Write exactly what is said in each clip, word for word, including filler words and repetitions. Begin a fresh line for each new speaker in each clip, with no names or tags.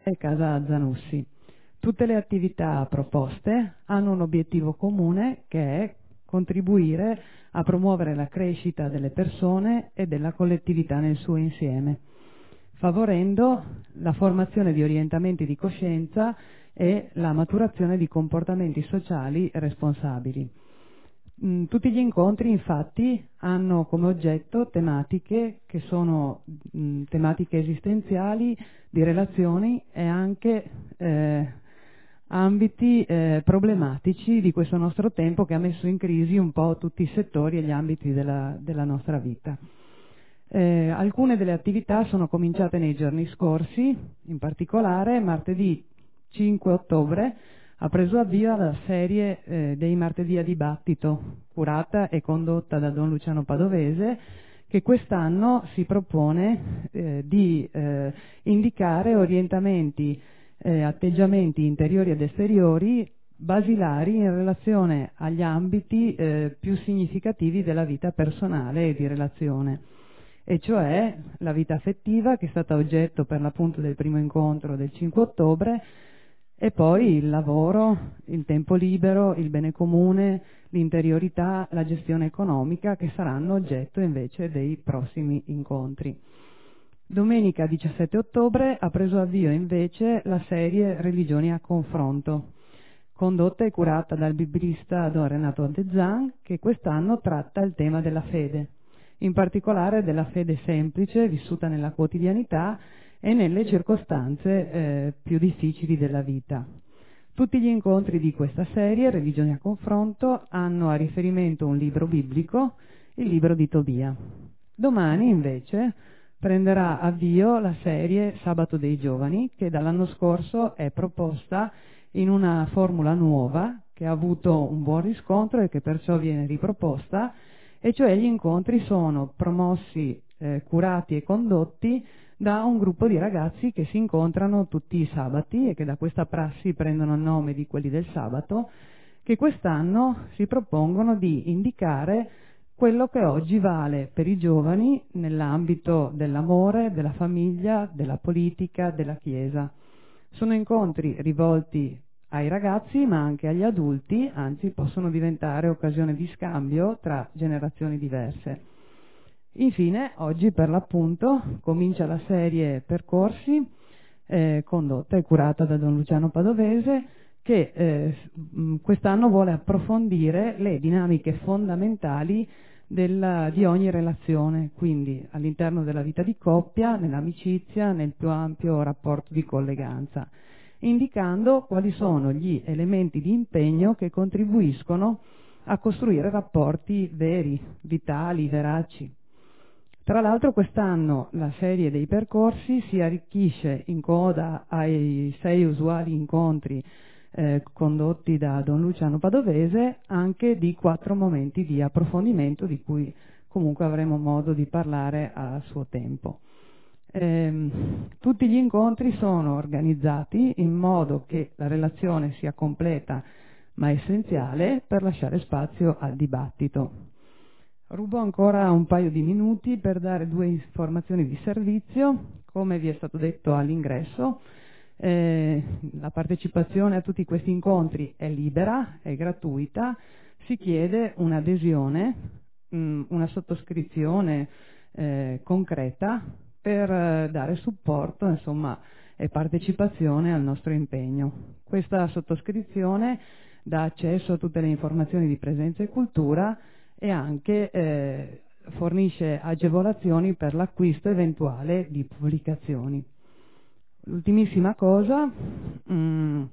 e Casa Zanussi. Tutte le attività proposte hanno un obiettivo comune, che è contribuire a promuovere la crescita delle persone e della collettività nel suo insieme, favorendo la formazione di orientamenti di coscienza e la maturazione di comportamenti sociali responsabili. Tutti gli incontri infatti hanno come oggetto tematiche che sono mh, tematiche esistenziali, di relazioni e anche eh, ambiti eh, problematici di questo nostro tempo, che ha messo in crisi un po' tutti i settori e gli ambiti della, della nostra vita. Eh, alcune delle attività sono cominciate nei giorni scorsi, in particolare martedì cinque ottobre ha preso avvio la serie eh, dei martedì a dibattito, curata e condotta da Don Luciano Padovese, che quest'anno si propone eh, di eh, indicare orientamenti, eh, atteggiamenti interiori ed esteriori basilari in relazione agli ambiti eh, più significativi della vita personale e di relazione, e cioè la vita affettiva, che è stata oggetto per l'appunto del primo incontro del cinque ottobre, e poi il lavoro, il tempo libero, il bene comune, l'interiorità, la gestione economica, che saranno oggetto invece dei prossimi incontri. Domenica diciassette ottobre ha preso avvio invece la serie Religioni a confronto, condotta e curata dal biblista Don Renato Antezan, che quest'anno tratta il tema della fede, in particolare della fede semplice, vissuta nella quotidianità e nelle circostanze eh, più difficili della vita. Tutti gli incontri di questa serie, Religioni a confronto, hanno a riferimento un libro biblico, il libro di Tobia. Domani invece prenderà avvio la serie Sabato dei Giovani, che dall'anno scorso è proposta in una formula nuova, che ha avuto un buon riscontro e che perciò viene riproposta, e cioè gli incontri sono promossi, eh, curati e condotti da un gruppo di ragazzi che si incontrano tutti i sabati e che da questa prassi prendono il nome di quelli del sabato, che quest'anno si propongono di indicare quello che oggi vale per i giovani nell'ambito dell'amore, della famiglia, della politica, della Chiesa. Sono incontri rivolti ai ragazzi ma anche agli adulti, anzi possono diventare occasione di scambio tra generazioni diverse. Infine, oggi per l'appunto comincia la serie Percorsi, eh, condotta e curata da Don Luciano Padovese, che eh, quest'anno vuole approfondire le dinamiche fondamentali della, di ogni relazione, quindi all'interno della vita di coppia, nell'amicizia, nel più ampio rapporto di colleganza, indicando quali sono gli elementi di impegno che contribuiscono a costruire rapporti veri, vitali, veraci. Tra l'altro quest'anno la serie dei percorsi si arricchisce in coda ai sei usuali incontri eh, condotti da Don Luciano Padovese anche di quattro momenti di approfondimento di cui comunque avremo modo di parlare a suo tempo. Eh, tutti gli incontri sono organizzati in modo che la relazione sia completa ma essenziale per lasciare spazio al dibattito. Rubo ancora un paio di minuti per dare due informazioni di servizio. Come vi è stato detto all'ingresso, eh, la partecipazione a tutti questi incontri è libera, è gratuita, si chiede un'adesione, mh, una sottoscrizione eh, concreta per eh, dare supporto, insomma, e partecipazione al nostro impegno. Questa sottoscrizione dà accesso a tutte le informazioni di presenza e cultura e anche eh, fornisce agevolazioni per l'acquisto eventuale di pubblicazioni. L'ultimissima cosa mh,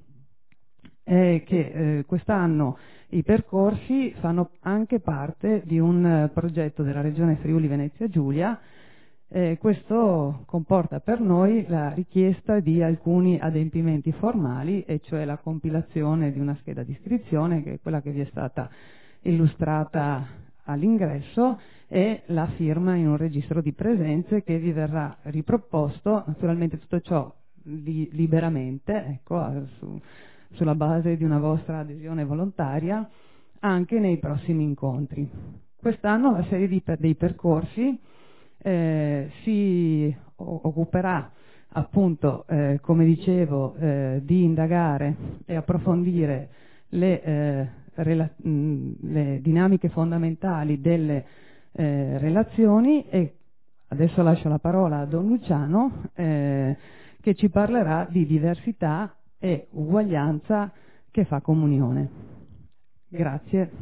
è che eh, quest'anno i percorsi fanno anche parte di un eh, progetto della Regione Friuli Venezia Giulia. Eh, questo comporta per noi la richiesta di alcuni adempimenti formali, e cioè la compilazione di una scheda di iscrizione, che è quella che vi è stata illustrata all'ingresso, e la firma in un registro di presenze che vi verrà riproposto, naturalmente tutto ciò li, liberamente, ecco, su, sulla base di una vostra adesione volontaria, anche nei prossimi incontri. Quest'anno la serie di, dei percorsi eh, si occuperà appunto, eh, come dicevo, eh, di indagare e approfondire le, eh, rela- mh, le dinamiche fondamentali delle eh, relazioni, e adesso lascio la parola a Don Luciano eh, che ci parlerà di diversità e uguaglianza che fa comunione. Grazie.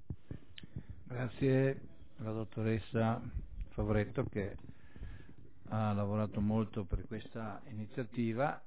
Grazie alla dottoressa Favoretto che ha lavorato molto per questa iniziativa.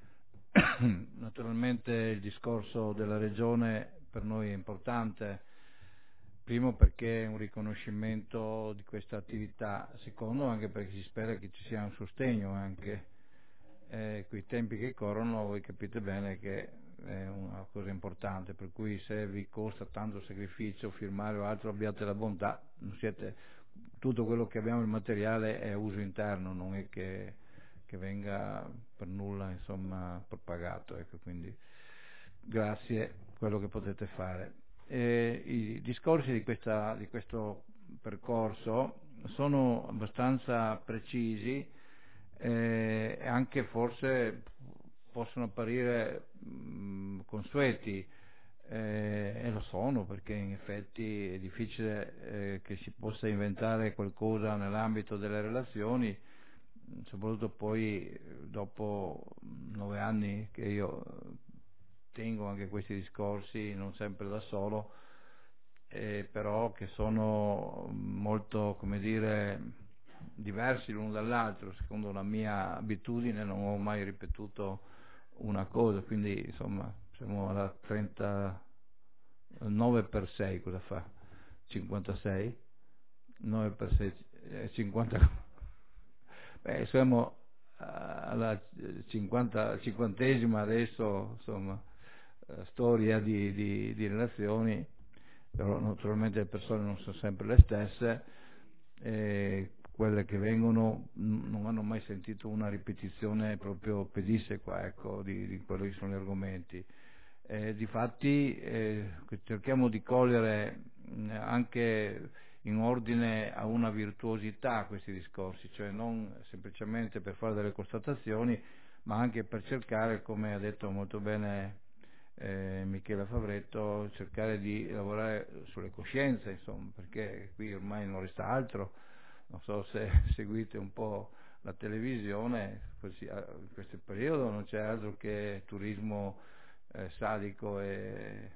Naturalmente il discorso della Regione per noi è importante, primo perché è un riconoscimento di questa attività, secondo anche perché si spera che ci sia un sostegno anche. Eh, quei tempi che corrono voi capite bene che è una cosa importante, per cui se vi costa tanto sacrificio firmare o altro abbiate la bontà, non siete, tutto quello che abbiamo il materiale è a uso interno, non è che, che venga per nulla insomma propagato, ecco, quindi grazie quello che potete fare. E i discorsi di, questa, di questo percorso sono abbastanza precisi e eh, anche forse possono apparire mh, consueti, eh, e lo sono, perché in effetti è difficile eh, che si possa inventare qualcosa nell'ambito delle relazioni, soprattutto poi dopo nove anni che io tengo anche questi discorsi, non sempre da solo, eh, però che sono molto, come dire, diversi l'uno dall'altro. Secondo la mia abitudine non ho mai ripetuto una cosa, quindi insomma siamo alla trentanove per sei, cosa fa? cinquantasei? nove per sei, eh, cinquanta. Beh, siamo alla cinquanta, cinquantesima adesso, insomma, storia di, di, di relazioni, però naturalmente le persone non sono sempre le stesse, e quelle che vengono non hanno mai sentito una ripetizione proprio pedissequa, ecco, di, di quelli che sono gli argomenti. Eh, difatti eh, cerchiamo di cogliere anche in ordine a una virtuosità questi discorsi, cioè non semplicemente per fare delle constatazioni, ma anche per cercare, come ha detto molto bene eh, Michela Favretto, cercare di lavorare sulle coscienze, insomma, perché qui ormai non resta altro. Non so se seguite un po' la televisione, in questo periodo non c'è altro che turismo eh, sadico e,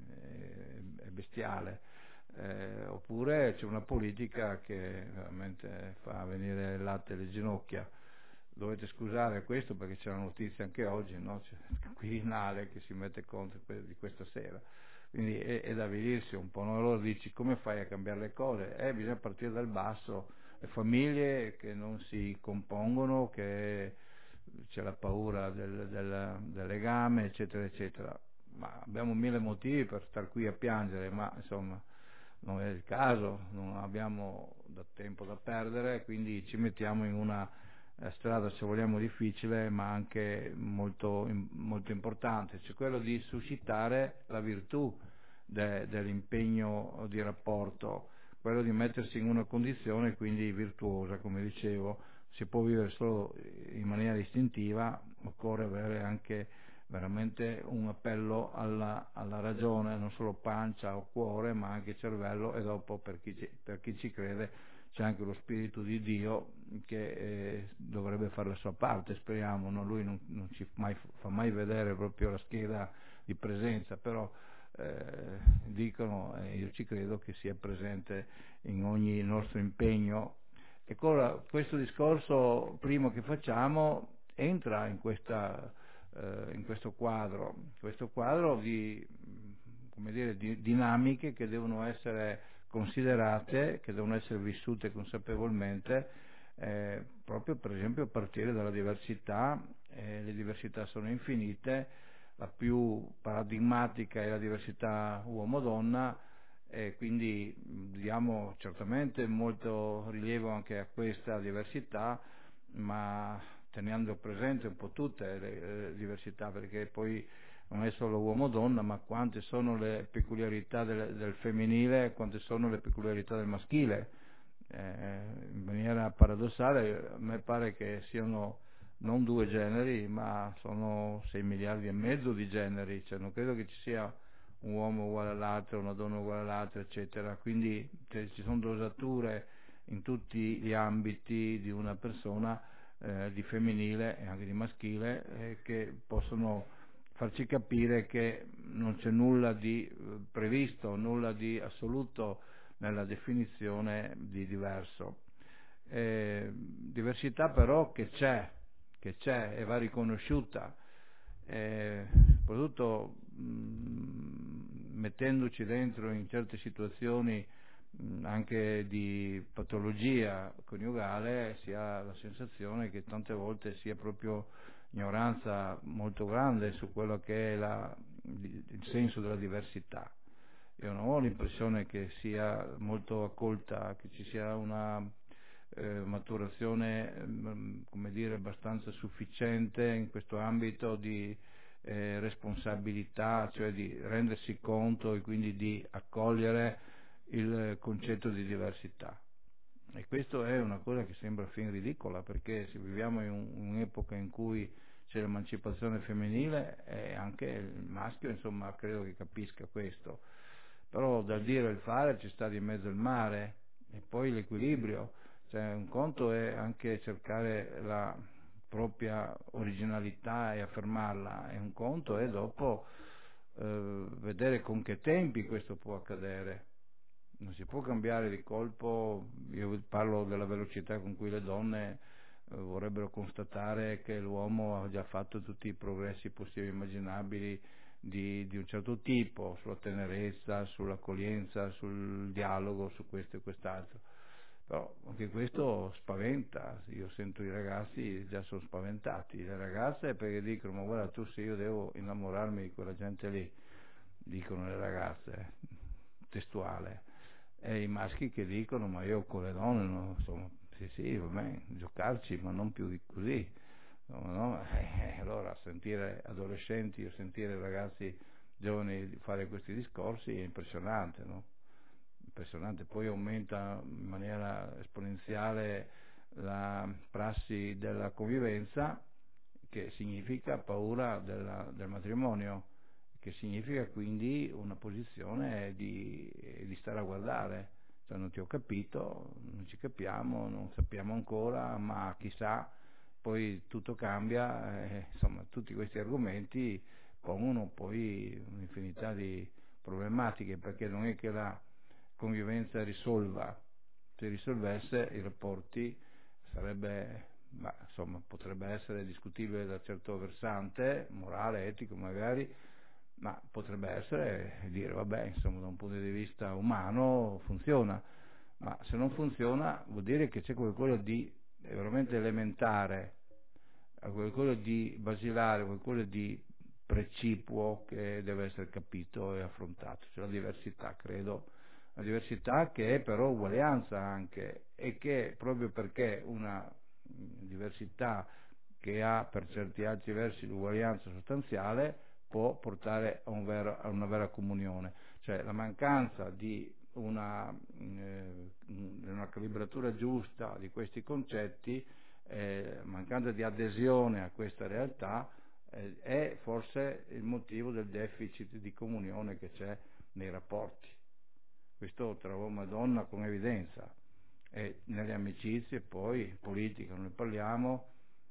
e, e bestiale, eh, oppure c'è una politica che veramente fa venire il latte alle ginocchia. Dovete scusare questo perché c'è una notizia anche oggi, no? C'è il Quirinale che si mette contro di questa sera, quindi è, è da avvilirsi un po', no? Allora dici come fai a cambiare le cose? Eh, bisogna partire dal basso, le famiglie che non si compongono, che c'è la paura del, del, del legame, eccetera eccetera, ma abbiamo mille motivi per star qui a piangere, ma insomma non è il caso, non abbiamo da tempo da perdere, quindi ci mettiamo in una eh, strada, se vogliamo, difficile ma anche molto, molto importante, cioè quello di suscitare la virtù de, dell'impegno di rapporto, quello di mettersi in una condizione quindi virtuosa, come dicevo. Si può vivere solo in maniera istintiva, occorre avere anche veramente un appello alla, alla ragione, non solo pancia o cuore, ma anche cervello, e dopo per chi ci, per chi ci crede c'è anche lo Spirito di Dio che eh, dovrebbe fare la sua parte, speriamo, no? Lui non, non ci mai, fa mai vedere proprio la scheda di presenza, però eh, dicono, e eh, io ci credo, che sia presente in ogni nostro impegno. E ora questo discorso primo che facciamo entra in, questa, eh, in questo quadro, questo quadro di, come dire, di dinamiche che devono essere considerate, che devono essere vissute consapevolmente, eh, proprio per esempio a partire dalla diversità. Eh, le diversità sono infinite, la più paradigmatica è la diversità uomo-donna, e quindi diamo certamente molto rilievo anche a questa diversità, ma tenendo presente un po' tutte le, le diversità, perché poi non è solo uomo-donna, ma quante sono le peculiarità del, del femminile, quante sono le peculiarità del maschile. Eh, in maniera paradossale a me pare che siano non due generi, ma sono sei miliardi e mezzo di generi, cioè non credo che ci sia un uomo uguale all'altro, una donna uguale all'altra, eccetera, quindi cioè, ci sono dosature in tutti gli ambiti di una persona, eh, di femminile e anche di maschile, eh, che possono farci capire che non c'è nulla di eh, previsto, nulla di assoluto nella definizione di diverso. Eh, diversità però che c'è, che c'è e va riconosciuta, eh, soprattutto mh, mettendoci dentro in certe situazioni mh, anche di patologia coniugale, si ha la sensazione che tante volte sia proprio ignoranza molto grande su quello che è la, il senso della diversità. Io non ho l'impressione che sia molto accolta, che ci sia una eh, maturazione, eh, come dire, abbastanza sufficiente in questo ambito di eh, responsabilità, cioè di rendersi conto e quindi di accogliere il concetto di diversità. E questo è una cosa che sembra fin ridicola, perché se viviamo in un, un'epoca in cui c'è l'emancipazione femminile e anche il maschio, insomma, credo che capisca questo. Però dal dire e il fare ci sta di mezzo il mare e poi l'equilibrio, cioè un conto è anche cercare la propria originalità e affermarla, e un conto è dopo eh, vedere con che tempi questo può accadere. Non si può cambiare di colpo. Io parlo della velocità con cui le donne eh, vorrebbero constatare che l'uomo ha già fatto tutti i progressi possibili e immaginabili di, di un certo tipo, sulla tenerezza, sull'accoglienza, sul dialogo, su questo e quest'altro. Però anche questo spaventa. Io sento i ragazzi già sono spaventati, le ragazze perché dicono: ma guarda tu, se io devo innamorarmi di quella gente lì, dicono le ragazze, testuale, e i maschi che dicono: ma io con le donne no, insomma, sì sì, va bene, giocarci, ma non più di così. No, no? Eh, allora sentire adolescenti o sentire ragazzi giovani fare questi discorsi è impressionante, no? Impressionante. Poi aumenta in maniera esponenziale la prassi della convivenza, che significa paura della, del matrimonio, che significa quindi una posizione di, di stare a guardare, cioè non ti ho capito, non ci capiamo, non sappiamo ancora, ma chissà, poi tutto cambia, eh, insomma tutti questi argomenti pongono poi un'infinità di problematiche, perché non è che la convivenza risolva. Se risolvesse i rapporti sarebbe, ma, insomma, potrebbe essere discutibile da certo versante, morale, etico magari, ma potrebbe essere dire vabbè, insomma, da un punto di vista umano funziona, ma se non funziona vuol dire che c'è qualcosa di veramente elementare, qualcosa di basilare, qualcosa di precipuo che deve essere capito e affrontato, cioè la diversità, credo, la diversità che è però uguaglianza anche, e che proprio perché una diversità che ha per certi altri versi l'uguaglianza sostanziale può portare a, un vero, a una vera comunione, cioè la mancanza di una, eh, una calibratura giusta di questi concetti, eh, mancanza di adesione a questa realtà, eh, è forse il motivo del deficit di comunione che c'è nei rapporti. Questo tra uomo e donna con evidenza, e nelle amicizie, poi politica non ne parliamo,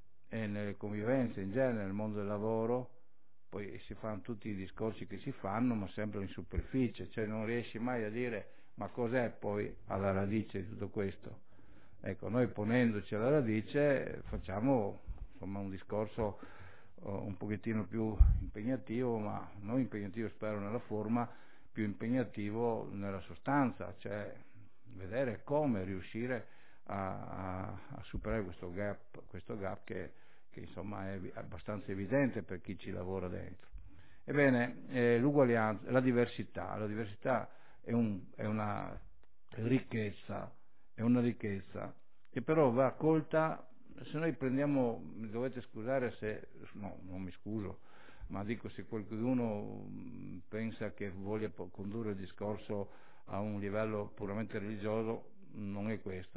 e nelle convivenze in genere, nel mondo del lavoro. Poi si fanno tutti i discorsi che si fanno, ma sempre in superficie, cioè non riesci mai a dire ma cos'è poi alla radice di tutto questo. Ecco, noi ponendoci alla radice facciamo insomma un discorso uh, un pochettino più impegnativo, ma non impegnativo spero nella forma, più impegnativo nella sostanza, cioè vedere come riuscire a, a, a superare questo gap, questo gap che che insomma è abbastanza evidente per chi ci lavora dentro. Ebbene, eh, l'uguaglianza, la diversità, la diversità è, un, è una ricchezza, è una ricchezza che però va colta. Se noi prendiamo, mi dovete scusare se, no, non mi scuso, ma dico, se qualcuno pensa che voglia condurre il discorso a un livello puramente religioso, non è questo.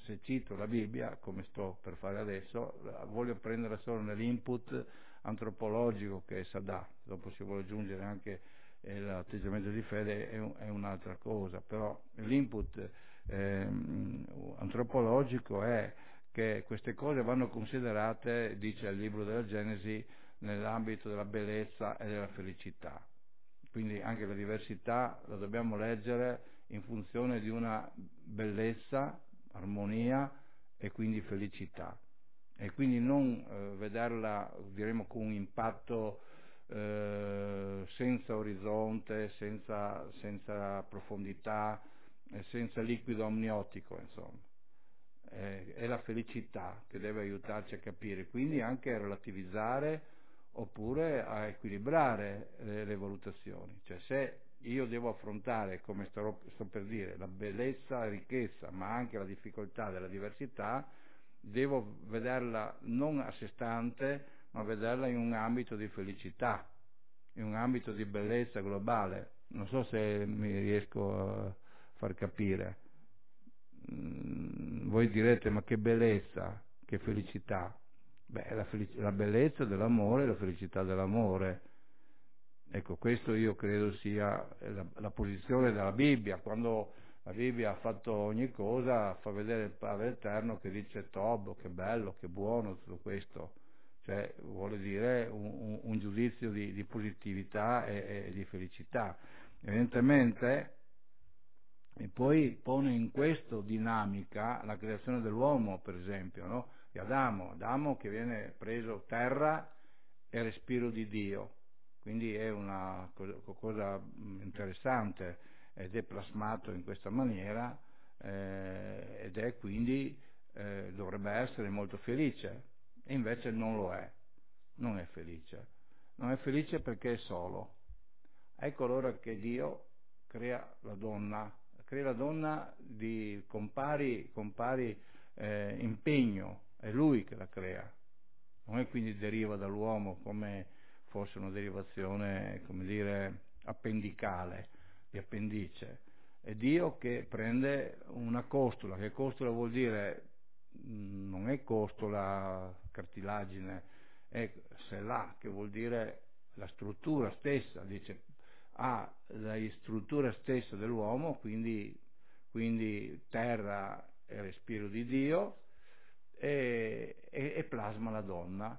se cito la Bibbia, come sto per fare adesso, voglio prendere solo nell'input antropologico che essa dà, dopo si vuole aggiungere anche eh, l'atteggiamento di fede è, un, è un'altra cosa, però l'input eh, antropologico è che queste cose vanno considerate, dice il libro della Genesi, nell'ambito della bellezza e della felicità. Quindi anche la diversità la dobbiamo leggere in funzione di una bellezza, armonia e quindi felicità. E quindi non eh, vederla, diremo, con un impatto eh, senza orizzonte, senza, senza profondità, eh, senza liquido amniotico, insomma. Eh, è la felicità che deve aiutarci a capire, quindi anche a relativizzare oppure a equilibrare le, le valutazioni. Cioè, se io devo affrontare, come starò, sto per dire, la bellezza, la ricchezza, ma anche la difficoltà della diversità, devo vederla non a sé stante, ma vederla in un ambito di felicità, in un ambito di bellezza globale. Non so se mi riesco a far capire. Voi direte, ma che bellezza, che felicità. Beh, la, felic- la bellezza dell'amore e la felicità dell'amore. Ecco, questo io credo sia la, la posizione della Bibbia. Quando la Bibbia ha fatto ogni cosa, fa vedere il Padre Eterno che dice Tob, che bello, che buono tutto questo. Cioè, vuole dire un, un, un giudizio di, di positività e, e di felicità. Evidentemente, e poi pone in questo dinamica la creazione dell'uomo, per esempio, no? Di Adamo, Adamo che viene preso terra e respiro di Dio, quindi è una cosa interessante ed è plasmato in questa maniera eh, ed è quindi eh, dovrebbe essere molto felice e invece non lo è, non è felice, non è felice perché è solo. Ecco allora che Dio crea la donna, crea la donna di con pari, con pari eh, impegno, è lui che la crea, non è quindi deriva dall'uomo come fosse una derivazione, come dire, appendicale, di appendice. È Dio che prende una costola, che costola vuol dire, non è costola cartilagine, è selà, che vuol dire la struttura stessa, dice, ha la struttura stessa dell'uomo, quindi, quindi terra e respiro di Dio, e, e, e plasma la donna.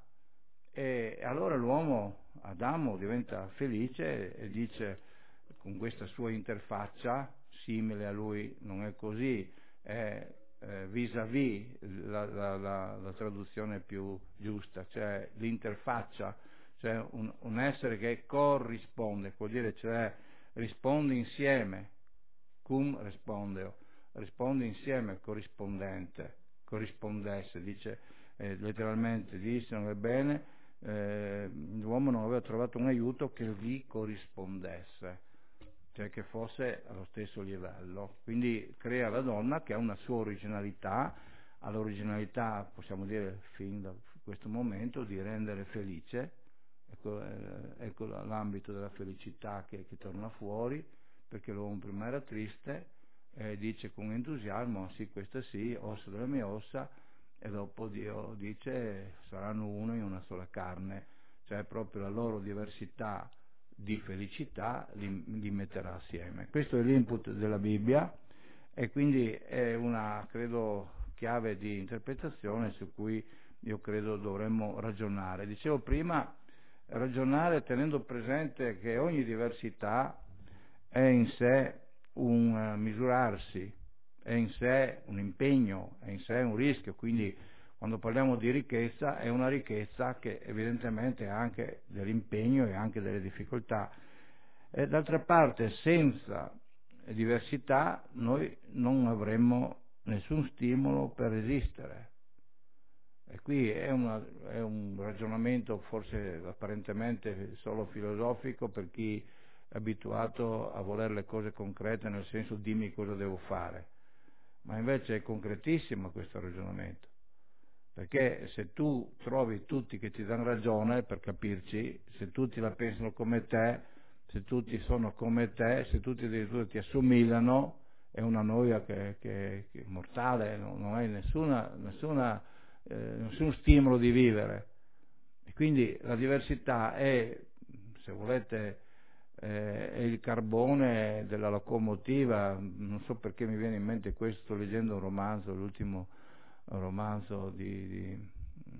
E allora l'uomo, Adamo, diventa felice e dice, con questa sua interfaccia, simile a lui non è così, è eh, vis-à-vis la, la, la, la traduzione più giusta, cioè l'interfaccia, cioè un, un essere che corrisponde, vuol dire cioè risponde insieme, cum respondeo, risponde insieme, corrispondente, corrispondesse, dice eh, letteralmente, disse, non è bene, eh, l'uomo non aveva trovato un aiuto che gli corrispondesse, cioè che fosse allo stesso livello, quindi crea la donna che ha una sua originalità, all'originalità possiamo dire fin da questo momento di rendere felice, ecco, eh, ecco l'ambito della felicità che, che torna fuori, perché l'uomo prima era triste, eh, dice con entusiasmo, sì questa sì, ossa delle mie ossa, e dopo Dio dice saranno uno in una sola carne, cioè proprio la loro diversità di felicità li, li metterà assieme. Questo è l'input della Bibbia e quindi è una, credo, chiave di interpretazione su cui io credo dovremmo ragionare. Dicevo prima, ragionare tenendo presente che ogni diversità è in sé un uh, misurarsi, è in sé un impegno, è in sé un rischio, quindi quando parliamo di ricchezza è una ricchezza che evidentemente ha anche dell'impegno e anche delle difficoltà. E d'altra parte senza diversità noi non avremmo nessun stimolo per resistere. E qui è, una, è un ragionamento forse apparentemente solo filosofico per chi è abituato a voler le cose concrete, nel senso dimmi cosa devo fare, ma invece è concretissimo questo ragionamento, perché se tu trovi tutti che ti danno ragione, per capirci, se tutti la pensano come te, se tutti sono come te, se tutti addirittura ti assomigliano, è una noia che, che, che è mortale, non, non hai nessuna, nessuna, eh, nessun stimolo di vivere. E quindi la diversità è, se volete, eh, è il carbone della locomotiva. Non so perché mi viene in mente questo, sto leggendo un romanzo, l'ultimo romanzo di, di,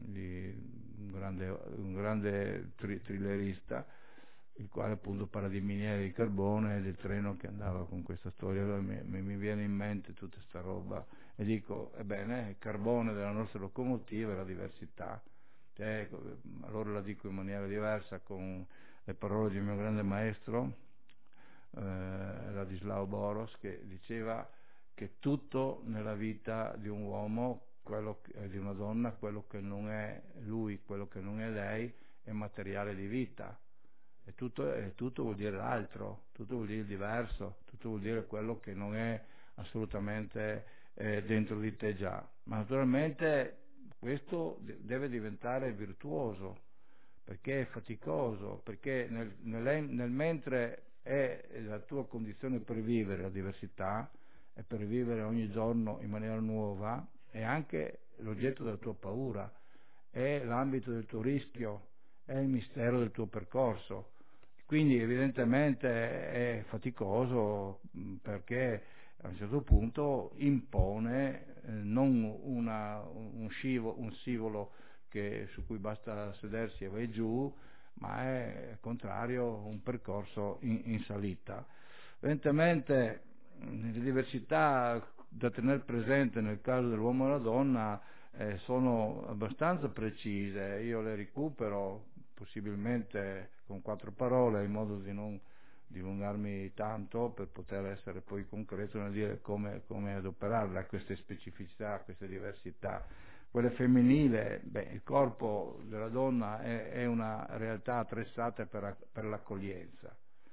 di un grande, un grande tri- thrillerista, il quale appunto parla di miniere di carbone e del treno che andava con questa storia. Allora mi, mi viene in mente tutta sta roba e dico, ebbene, il carbone della nostra locomotiva è la diversità. Cioè, allora la dico in maniera diversa con le parole di un mio grande maestro, eh, Ladislao Boros, che diceva che tutto nella vita di un uomo, quello che, di una donna, quello che non è lui, quello che non è lei, è materiale di vita. E tutto, e tutto vuol dire l'altro, tutto vuol dire il diverso, tutto vuol dire quello che non è assolutamente eh, dentro di te già. Ma naturalmente questo deve diventare virtuoso, perché è faticoso, perché nel, nel, nel mentre è la tua condizione per vivere la diversità e per vivere ogni giorno in maniera nuova, è anche l'oggetto della tua paura, è l'ambito del tuo rischio, è il mistero del tuo percorso. Quindi evidentemente è faticoso perché a un certo punto impone eh, non una, un, scivolo, un scivolo che, su cui basta sedersi e vai giù, ma è al contrario un percorso in, in salita. Evidentemente le diversità da tenere presente nel caso dell'uomo e della donna eh, sono abbastanza precise, io le recupero possibilmente con quattro parole in modo di non dilungarmi tanto per poter essere poi concreto nel dire come, come adoperarle a queste specificità, a queste diversità. Quelle femminile, beh, il corpo della donna è, è una realtà attrezzata per, per l'accoglienza.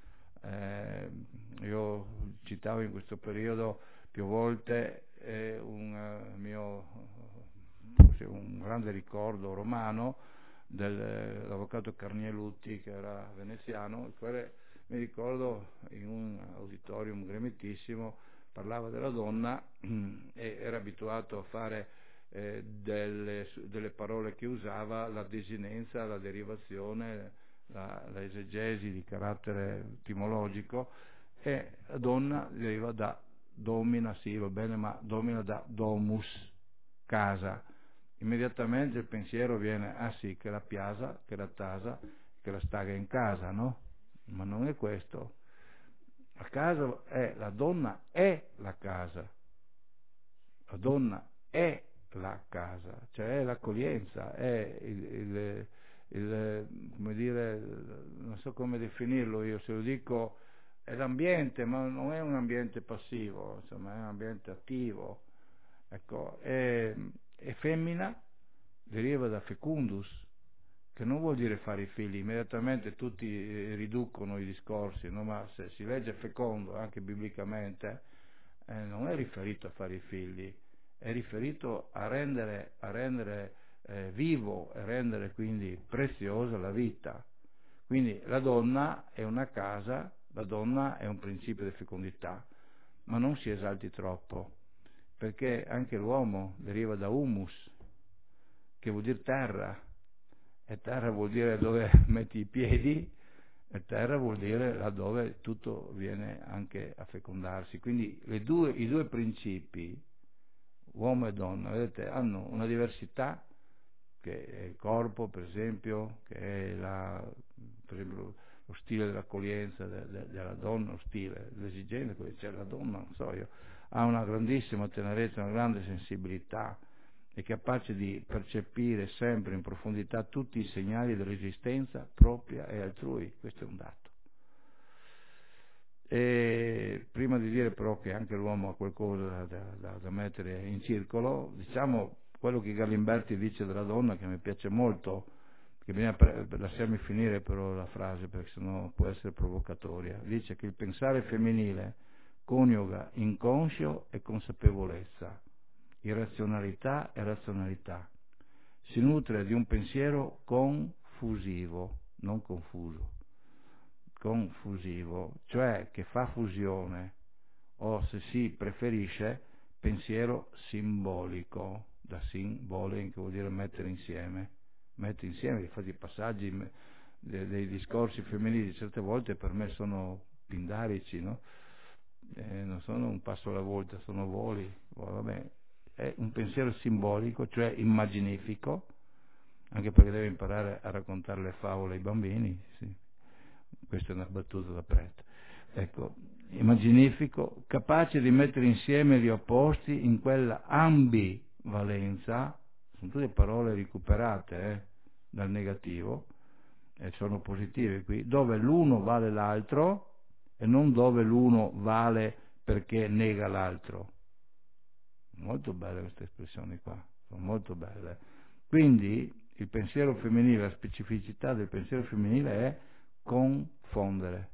Eh, io citavo in questo periodo più volte eh, un uh, mio forse un grande ricordo romano dell'avvocato Carnielutti, che era veneziano, il quale mi ricordo in un auditorium gremitissimo parlava della donna e era abituato a fare eh, delle, delle parole che usava, la desinenza, la derivazione, la, la esegesi di carattere etimologico, e la donna deriva da domina, sì va bene, ma domina da domus, casa. Immediatamente il pensiero viene, ah sì, che la piazza, che la tasa, che la staga in casa, no? Ma non è questo. La casa è, la donna è la casa, la donna è la casa, cioè è l'accoglienza, è il, il, il, come dire, non so come definirlo io, se lo dico, è l'ambiente, ma non è un ambiente passivo, insomma è un ambiente attivo, ecco, è, è femmina, deriva da fecundus, che non vuol dire fare i figli. Immediatamente tutti riducono i discorsi, no? Ma se si legge fecondo anche biblicamente eh, non è riferito a fare i figli, è riferito a rendere, a rendere eh, vivo e rendere quindi preziosa la vita. Quindi la donna è una casa, la donna è un principio di fecondità, ma non si esalti troppo, perché anche l'uomo deriva da humus, che vuol dire terra, e terra vuol dire dove metti i piedi, e terra vuol dire laddove tutto viene anche a fecondarsi. Quindi le due, i due principi, uomo e donna, vedete, hanno una diversità, che è il corpo, per esempio, che è la, per esempio, lo stile dell'accoglienza de, de, della donna, lo stile, l'esigenza, cioè la donna, non so io, ha una grandissima tenerezza, una grande sensibilità, è capace di percepire sempre in profondità tutti i segnali dell'esistenza propria e altrui, questo è un dato. E prima di dire però che anche l'uomo ha qualcosa da, da, da mettere in circolo, diciamo quello che Galimberti dice della donna, che mi piace molto, che bisogna lasciarmi finire però la frase perché sennò può essere provocatoria. Dice che il pensare femminile coniuga inconscio e consapevolezza, irrazionalità e razionalità, si nutre di un pensiero confusivo, non confuso, confusivo, cioè che fa fusione, o se si preferisce pensiero simbolico, da symbolic, che vuol dire mettere insieme, mettere insieme, infatti i passaggi dei, dei discorsi femminili certe volte per me sono pindarici, no? Eh, non sono un passo alla volta, sono voli, vabbè. È un pensiero simbolico, cioè immaginifico, anche perché deve imparare a raccontare le favole ai bambini, sì. Questa è una battuta da prete. Ecco, immaginifico, capace di mettere insieme gli opposti in quella ambivalenza, sono tutte parole recuperate eh, dal negativo, e sono positive qui, dove l'uno vale l'altro e non dove l'uno vale perché nega l'altro. Molto belle queste espressioni qua, sono molto belle. Quindi il pensiero femminile, la specificità del pensiero femminile è confondere.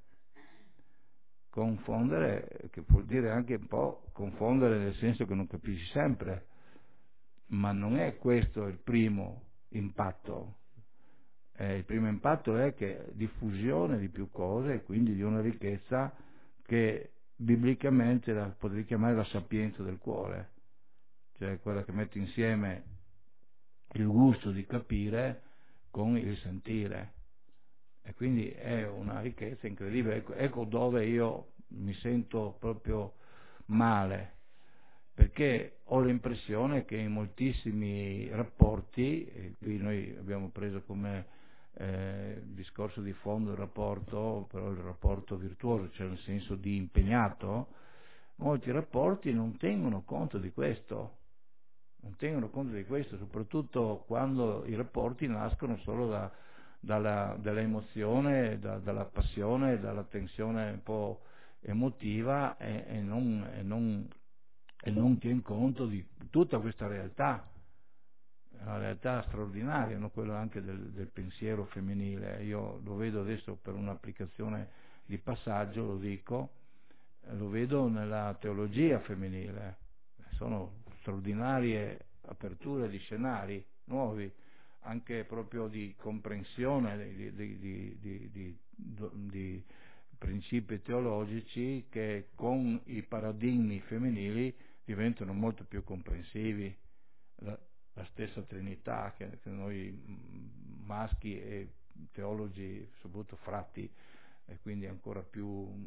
Confondere, che vuol dire anche un po' confondere nel senso che non capisci sempre, ma non è questo il primo impatto. Eh, il primo impatto è che diffusione di più cose e quindi di una ricchezza che biblicamente la potrei chiamare la sapienza del cuore, cioè quella che mette insieme il gusto di capire con il sentire, e quindi è una ricchezza incredibile. Ecco, ecco dove io mi sento proprio male, perché ho l'impressione che in moltissimi rapporti, e qui noi abbiamo preso come eh, discorso di fondo il rapporto, però il rapporto virtuoso, cioè nel senso di impegnato, molti rapporti non tengono conto di questo, non tengono conto di questo, soprattutto quando i rapporti nascono solo da, dalla, dall'emozione, da, dalla passione, dalla tensione un po' emotiva e, e non, e non, e non tiene conto di tutta questa realtà, una realtà straordinaria, no? Quello anche del, del pensiero femminile. Io lo vedo adesso per un'applicazione di passaggio, lo dico, lo vedo nella teologia femminile, sono straordinarie aperture di scenari nuovi, anche proprio di comprensione di, di, di, di, di, di principi teologici che con i paradigmi femminili diventano molto più comprensivi. La, la stessa Trinità che, che noi maschi e teologi, soprattutto frati, e quindi ancora più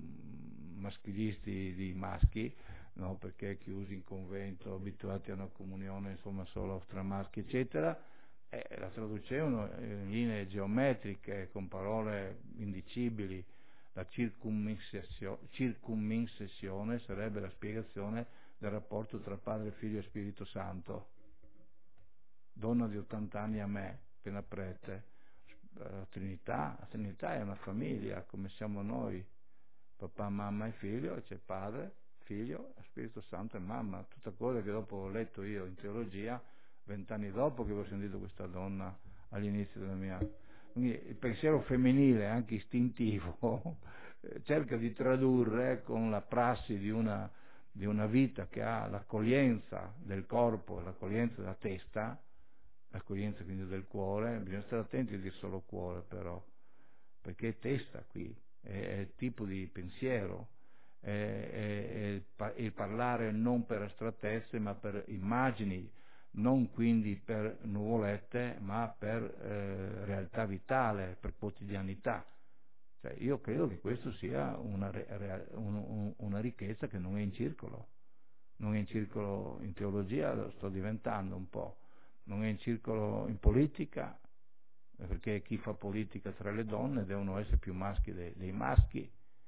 maschilisti di maschi, no? Perché chiusi in convento, abituati a una comunione insomma solo tra maschi eccetera, e la traducevano in linee geometriche con parole indicibili. La circummissione sarebbe la spiegazione del rapporto tra Padre, Figlio e Spirito Santo. Donna di ottanta anni a me, appena prete. La Trinità, la Trinità è una famiglia come siamo noi, papà, mamma e figlio, c'è padre, figlio, Spirito Santo e mamma, tutta cosa che dopo ho letto io in teologia vent'anni dopo che ho sentito questa donna all'inizio della mia. Quindi il pensiero femminile, anche istintivo, cerca di tradurre con la prassi di una, di una vita che ha l'accoglienza del corpo, l'accoglienza della testa, l'accoglienza quindi del cuore. Bisogna stare attenti a dire solo cuore però, perché è testa qui, è, è il tipo di pensiero, è, è, è il parlare non per astrattezze ma per immagini, non quindi per nuvolette ma per eh, realtà vitale, per quotidianità. Cioè, io credo che questo sia una, un, una ricchezza che non è in circolo, non è in circolo in teologia, lo sto diventando un po'. Non è in circolo in politica, perché chi fa politica tra le donne devono essere più maschi dei, dei maschi,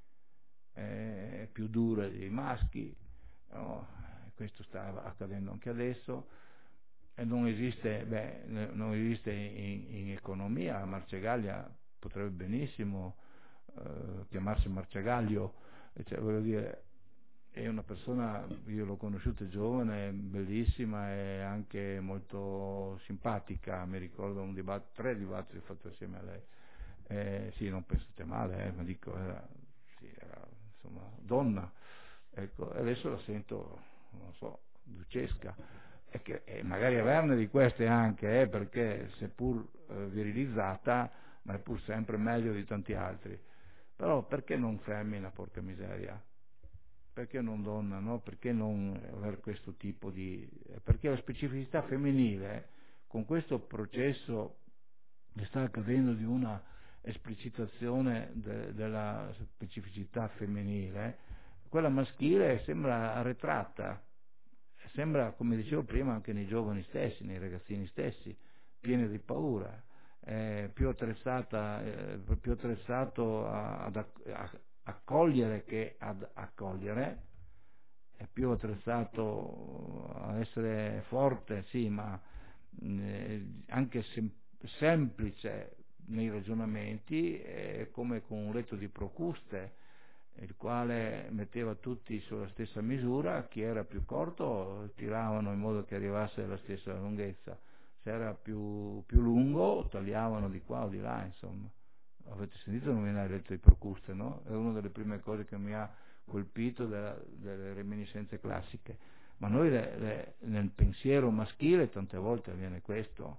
eh, più dure dei maschi, no? Questo sta accadendo anche adesso, e non esiste, beh, non esiste in, in economia. Marcegaglia potrebbe benissimo eh, chiamarsi Marcegaglio, cioè, voglio dire, è una persona, io l'ho conosciuta giovane, bellissima e anche molto simpatica. Mi ricordo un dibattito, tre dibattiti fatto assieme a lei. Eh, sì, non pensate male, eh, ma dico, era, sì, era insomma donna. Ecco, adesso la sento, non so, ducesca. E, che, e magari averne di queste anche, eh, perché seppur eh, virilizzata, ma è pur sempre meglio di tanti altri. Però perché non femmina, porca miseria? perché non donna, no? Perché non avere questo tipo di... perché la specificità femminile, con questo processo che sta accadendo di una esplicitazione de, della specificità femminile, quella maschile sembra arretrata, sembra, come dicevo prima, anche nei giovani stessi, nei ragazzini stessi, pieni di paura, eh, più attrezzata, eh, più attrezzato a, ad a, accogliere che ad accogliere, è più attrezzato a essere forte, sì, ma eh, anche sem- semplice nei ragionamenti, eh, come con un letto di Procuste, il quale metteva tutti sulla stessa misura, chi era più corto tiravano in modo che arrivasse alla stessa lunghezza, se era più, più lungo tagliavano di qua o di là, insomma. Avete sentito nominare il letto di Procuste, no? È una delle prime cose che mi ha colpito della, delle reminiscenze classiche. Ma noi le, le, nel pensiero maschile tante volte avviene questo,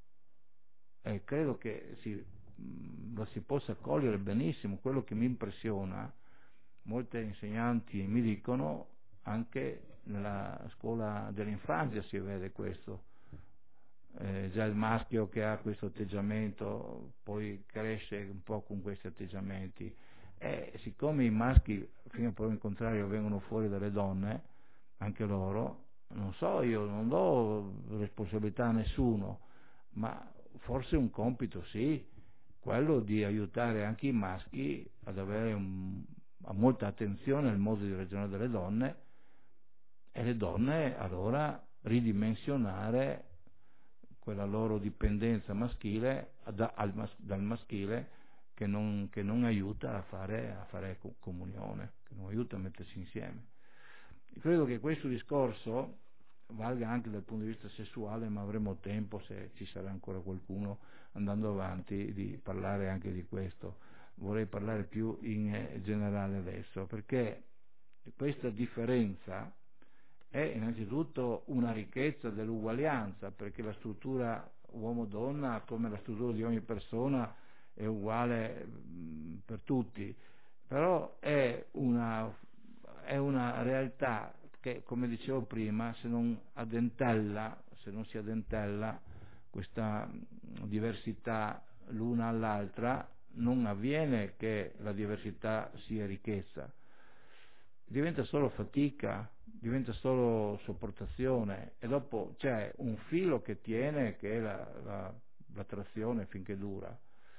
e credo che si, lo si possa cogliere benissimo. Quello che mi impressiona, molte insegnanti mi dicono, anche nella scuola dell'infanzia si vede questo, eh, già il maschio che ha questo atteggiamento poi cresce un po' con questi atteggiamenti, e siccome i maschi fino a prova in contrario vengono fuori dalle donne, anche loro, non so, io non do responsabilità a nessuno, ma forse un compito sì, quello di aiutare anche i maschi ad avere un, a molta attenzione al modo di ragionare delle donne, e le donne allora ridimensionare quella loro dipendenza maschile da, al, dal maschile che non, che non aiuta a fare, a fare comunione, che non aiuta a mettersi insieme. E credo che questo discorso valga anche dal punto di vista sessuale, ma avremo tempo, se ci sarà ancora qualcuno andando avanti, di parlare anche di questo. Vorrei parlare più in generale adesso, perché questa differenza è innanzitutto una ricchezza dell'uguaglianza, perché la struttura uomo-donna, come la struttura di ogni persona, è uguale per tutti, però è una, è una realtà che, come dicevo prima, se non addentella, se non si addentella questa diversità l'una all'altra, non avviene che la diversità sia ricchezza, diventa solo fatica, diventa solo sopportazione, e dopo c'è un filo che tiene, che è la, la, l'attrazione finché dura,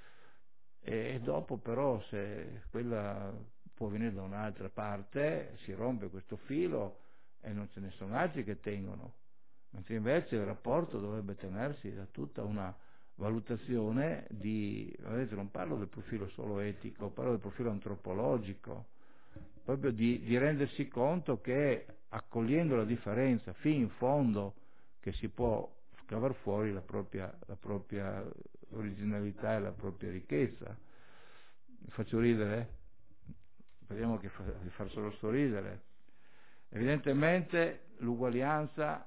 e, e dopo però, se quella può venire da un'altra parte, si rompe questo filo e non ce ne sono altri che tengono, mentre invece il rapporto dovrebbe tenersi da tutta una valutazione di, vedete, non parlo del profilo solo etico, parlo del profilo antropologico, proprio di, di rendersi conto che accogliendo la differenza fino in fondo che si può scavar fuori la propria, la propria originalità e la propria ricchezza. Mi faccio ridere? Speriamo che fa, di far solo sorridere. Evidentemente l'uguaglianza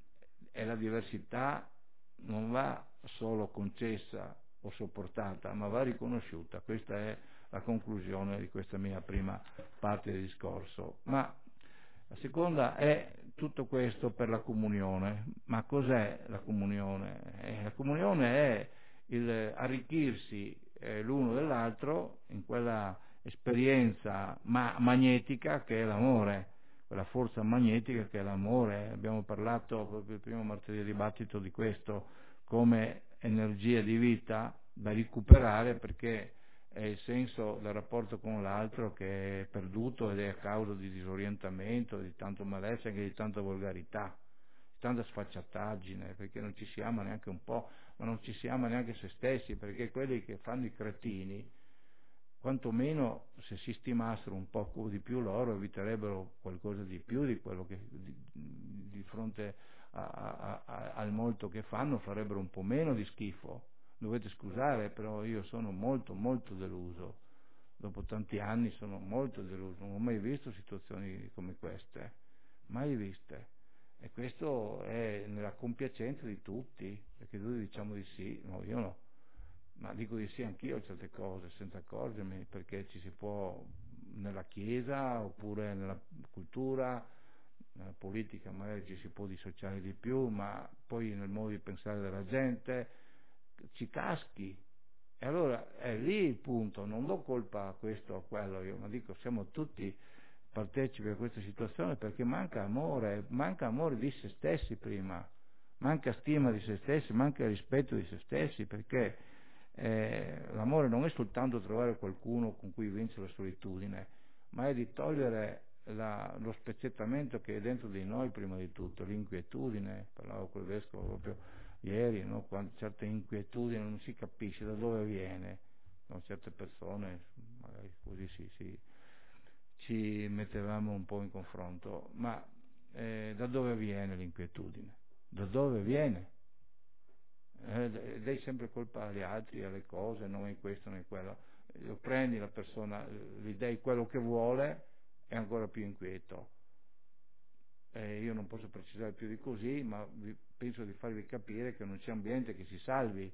e la diversità non va solo concessa o sopportata, ma va riconosciuta. Questa è la conclusione di questa mia prima parte del discorso. Ma la seconda è tutto questo per la comunione. Ma cos'è la comunione? Eh, la comunione è il arricchirsi eh, l'uno dell'altro in quella esperienza ma- magnetica che è l'amore, quella forza magnetica che è l'amore. Abbiamo parlato proprio il primo martedì di dibattito di questo come energia di vita da recuperare, perché è il senso del rapporto con l'altro che è perduto ed è a causa di disorientamento, di tanto malessere, anche di tanta volgarità, di tanta sfacciataggine, perché non ci si ama neanche un po', ma non ci si ama neanche se stessi, perché quelli che fanno i cretini, quantomeno se si stimassero un po' di più loro, eviterebbero qualcosa di più di quello che di, di fronte a, a, a, al molto che fanno, farebbero un po' meno di schifo. Dovete scusare, però io sono molto molto deluso, dopo tanti anni sono molto deluso, non ho mai visto situazioni come queste, mai viste, e questo è nella compiacenza di tutti, perché noi diciamo di sì, no, io no, ma dico di sì anch'io a certe cose senza accorgermi, perché ci si può nella Chiesa oppure nella cultura, nella politica magari ci si può dissociare di più, ma poi nel modo di pensare della gente ci caschi. E allora è lì il punto, non do colpa a questo o a quello, io ma dico siamo tutti partecipi a questa situazione perché manca amore, manca amore di se stessi prima, manca stima di se stessi, manca rispetto di se stessi, perché eh, l'amore non è soltanto trovare qualcuno con cui vince la solitudine, ma è di togliere la, lo spezzettamento che è dentro di noi prima di tutto, l'inquietudine, parlavo col vescovo proprio ieri, no? Quando certe inquietudini non si capisce da dove viene, no? Certe persone, magari così si, si, ci mettevamo un po' in confronto, ma eh, da dove viene l'inquietudine? Da dove viene? Eh, dai sempre colpa agli altri, alle cose, non è questo, non è quello. Lo prendi la persona, gli dai quello che vuole, è ancora più inquieto. Eh, io non posso precisare più di così, ma vi, penso di farvi capire che non c'è ambiente che si salvi.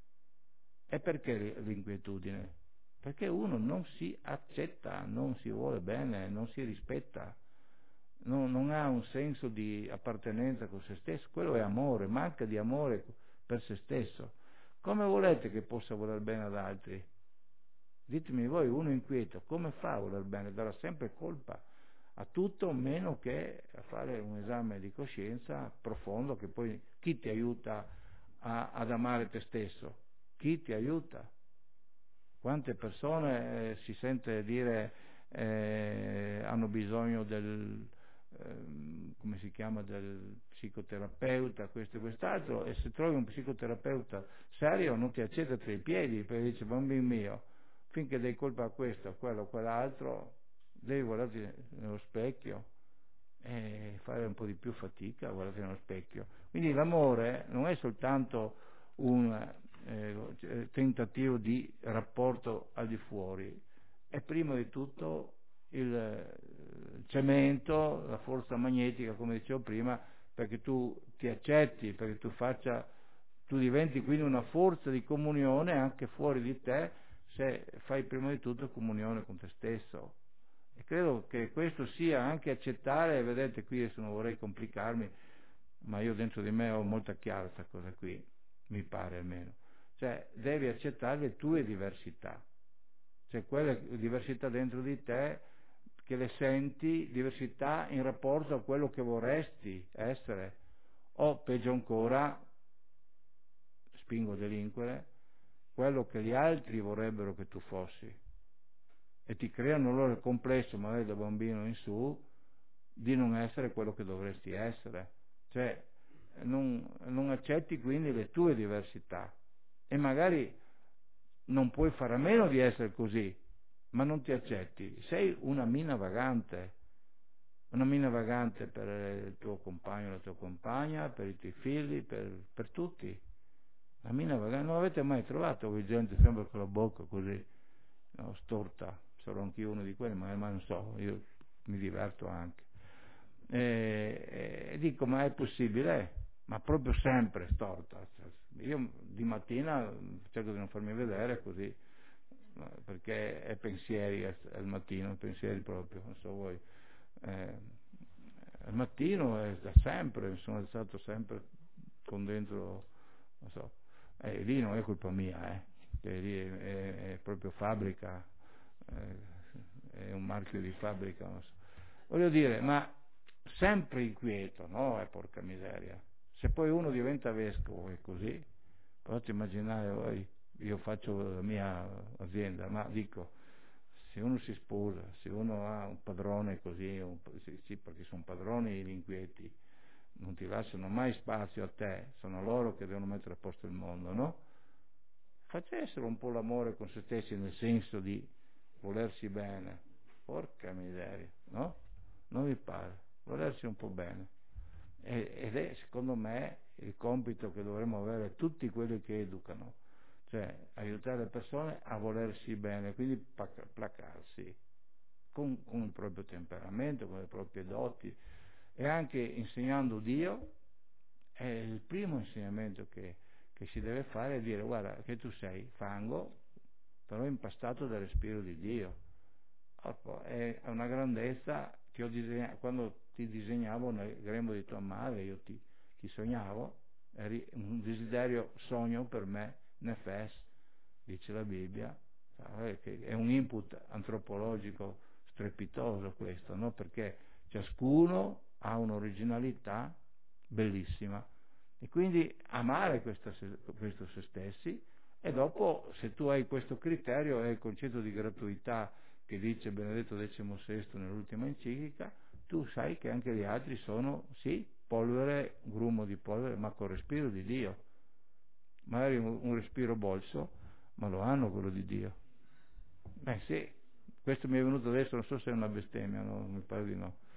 E perché l'inquietudine? Perché uno non si accetta, non si vuole bene, non si rispetta, non, non ha un senso di appartenenza con se stesso. Quello è amore, manca di amore per se stesso. Come volete che possa voler bene ad altri? Ditemi voi, uno inquieto, come fa a voler bene? Darà sempre colpa a tutto meno che a fare un esame di coscienza profondo, che poi chi ti aiuta a, ad amare te stesso? Chi ti aiuta? Quante persone eh, si sente dire eh, hanno bisogno del eh, come si chiama, del psicoterapeuta, questo e quest'altro, e se trovi un psicoterapeuta serio non ti accetta tra i piedi perché dice bambino mio, finché dai colpa a questo, a quello, a quell'altro, devi guardarti nello specchio e fare un po' di più fatica a guardarti nello specchio. Quindi l'amore non è soltanto un eh, tentativo di rapporto al di fuori, è prima di tutto il, il cemento, la forza magnetica, come dicevo prima, perché tu ti accetti, perché tu faccia, tu diventi quindi una forza di comunione anche fuori di te, se fai prima di tutto comunione con te stesso. E credo che questo sia anche accettare, vedete qui adesso non vorrei complicarmi, ma io dentro di me ho molta chiara questa cosa qui, mi pare almeno. Cioè devi accettare le tue diversità, cioè quelle diversità dentro di te che le senti, diversità in rapporto a quello che vorresti essere, o peggio ancora, spingo a delinquere, quello che gli altri vorrebbero che tu fossi, e ti creano loro il complesso, magari da bambino in su, di non essere quello che dovresti essere, cioè non, non accetti quindi le tue diversità, e magari non puoi fare a meno di essere così, ma non ti accetti, sei una mina vagante, una mina vagante per il tuo compagno, la tua compagna, per i tuoi figli, per, per tutti, una mina vagante. Non avete mai trovato voi gente sempre con la bocca così, no, storta? Sarò anch'io uno di quelli, ma, ma non so, io mi diverto anche. E, e dico, ma è possibile? Ma proprio sempre storta. Io di mattina cerco di non farmi vedere così, perché è pensieri al mattino, pensieri proprio, non so voi. Eh, al mattino è da sempre, mi sono alzato sempre con dentro, non so, eh, lì non è colpa mia, eh, che lì è, è, è proprio fabbrica, eh, è un marchio di fabbrica, non so. Voglio dire, ma sempre inquieto, no? Eh, porca miseria. Se poi uno diventa vescovo e così, potete immaginare voi, io faccio la mia azienda, ma dico, se uno si sposa, se uno ha un padrone così, un, sì, sì, perché sono padroni gli inquieti, non ti lasciano mai spazio a te, sono loro che devono mettere a posto il mondo, no? Facessero un po' l'amore con se stessi nel senso di volersi bene, porca miseria, no? Non vi pare? Volersi un po' bene. Ed è secondo me il compito che dovremmo avere tutti quelli che educano, cioè aiutare le persone a volersi bene, quindi placarsi con, con il proprio temperamento, con le proprie doti, e anche insegnando Dio. È il primo insegnamento che, che si deve fare, è dire guarda che tu sei fango però impastato dal respiro di Dio. è una grandezza che ho disegnato, quando ti disegnavo nel grembo di tua madre, io ti, ti sognavo, eri un desiderio, sogno per me, nefes, dice la Bibbia, è un input antropologico strepitoso questo, no? Perché ciascuno ha un'originalità bellissima e quindi amare questa, questo se stessi, e dopo, se tu hai questo criterio, è il concetto di gratuità che dice Benedetto diciassette nell'ultima enciclica, tu sai che anche gli altri sono, sì, polvere, grumo di polvere, ma con respiro di Dio. Magari un, un respiro bolso, ma lo hanno quello di Dio. Beh sì, questo mi è venuto adesso, non so se è una bestemmia, no? Mi pare di no.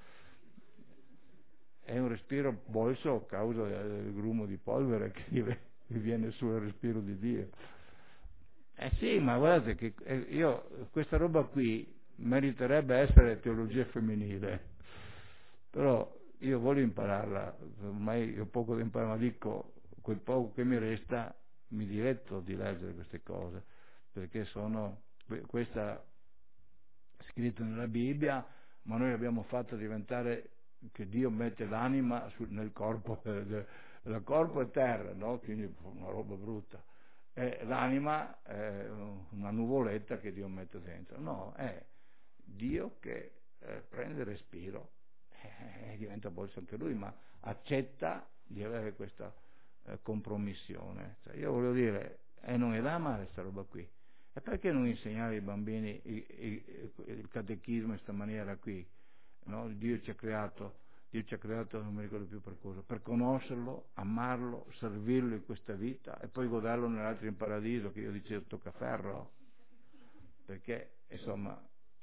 È un respiro bolso a causa del grumo di polvere che viene sul respiro di Dio. Eh sì, ma guardate che io, questa roba qui meriterebbe essere teologia femminile, però io voglio impararla, ormai ho poco da imparare, ma dico, quel poco che mi resta, mi diletto di leggere queste cose, perché sono, questa scritto nella Bibbia, ma noi l'abbiamo fatta diventare che Dio mette l'anima sul, nel corpo, il corpo è terra, no? Quindi una roba brutta. Eh, l'anima è una nuvoletta che Dio mette dentro, no, è Dio che eh, prende respiro e eh, diventa bolso anche lui, ma accetta di avere questa eh, compromissione. Cioè, io voglio dire, e eh, non è da amare questa roba qui. E perché non insegnare ai bambini il, il, il catechismo in questa maniera qui? No? Dio ci ha creato, Dio ci ha creato, non mi ricordo più per cosa, per conoscerlo, amarlo, servirlo in questa vita e poi goderlo nell'altro in paradiso, che io dicevo toccaferro, perché insomma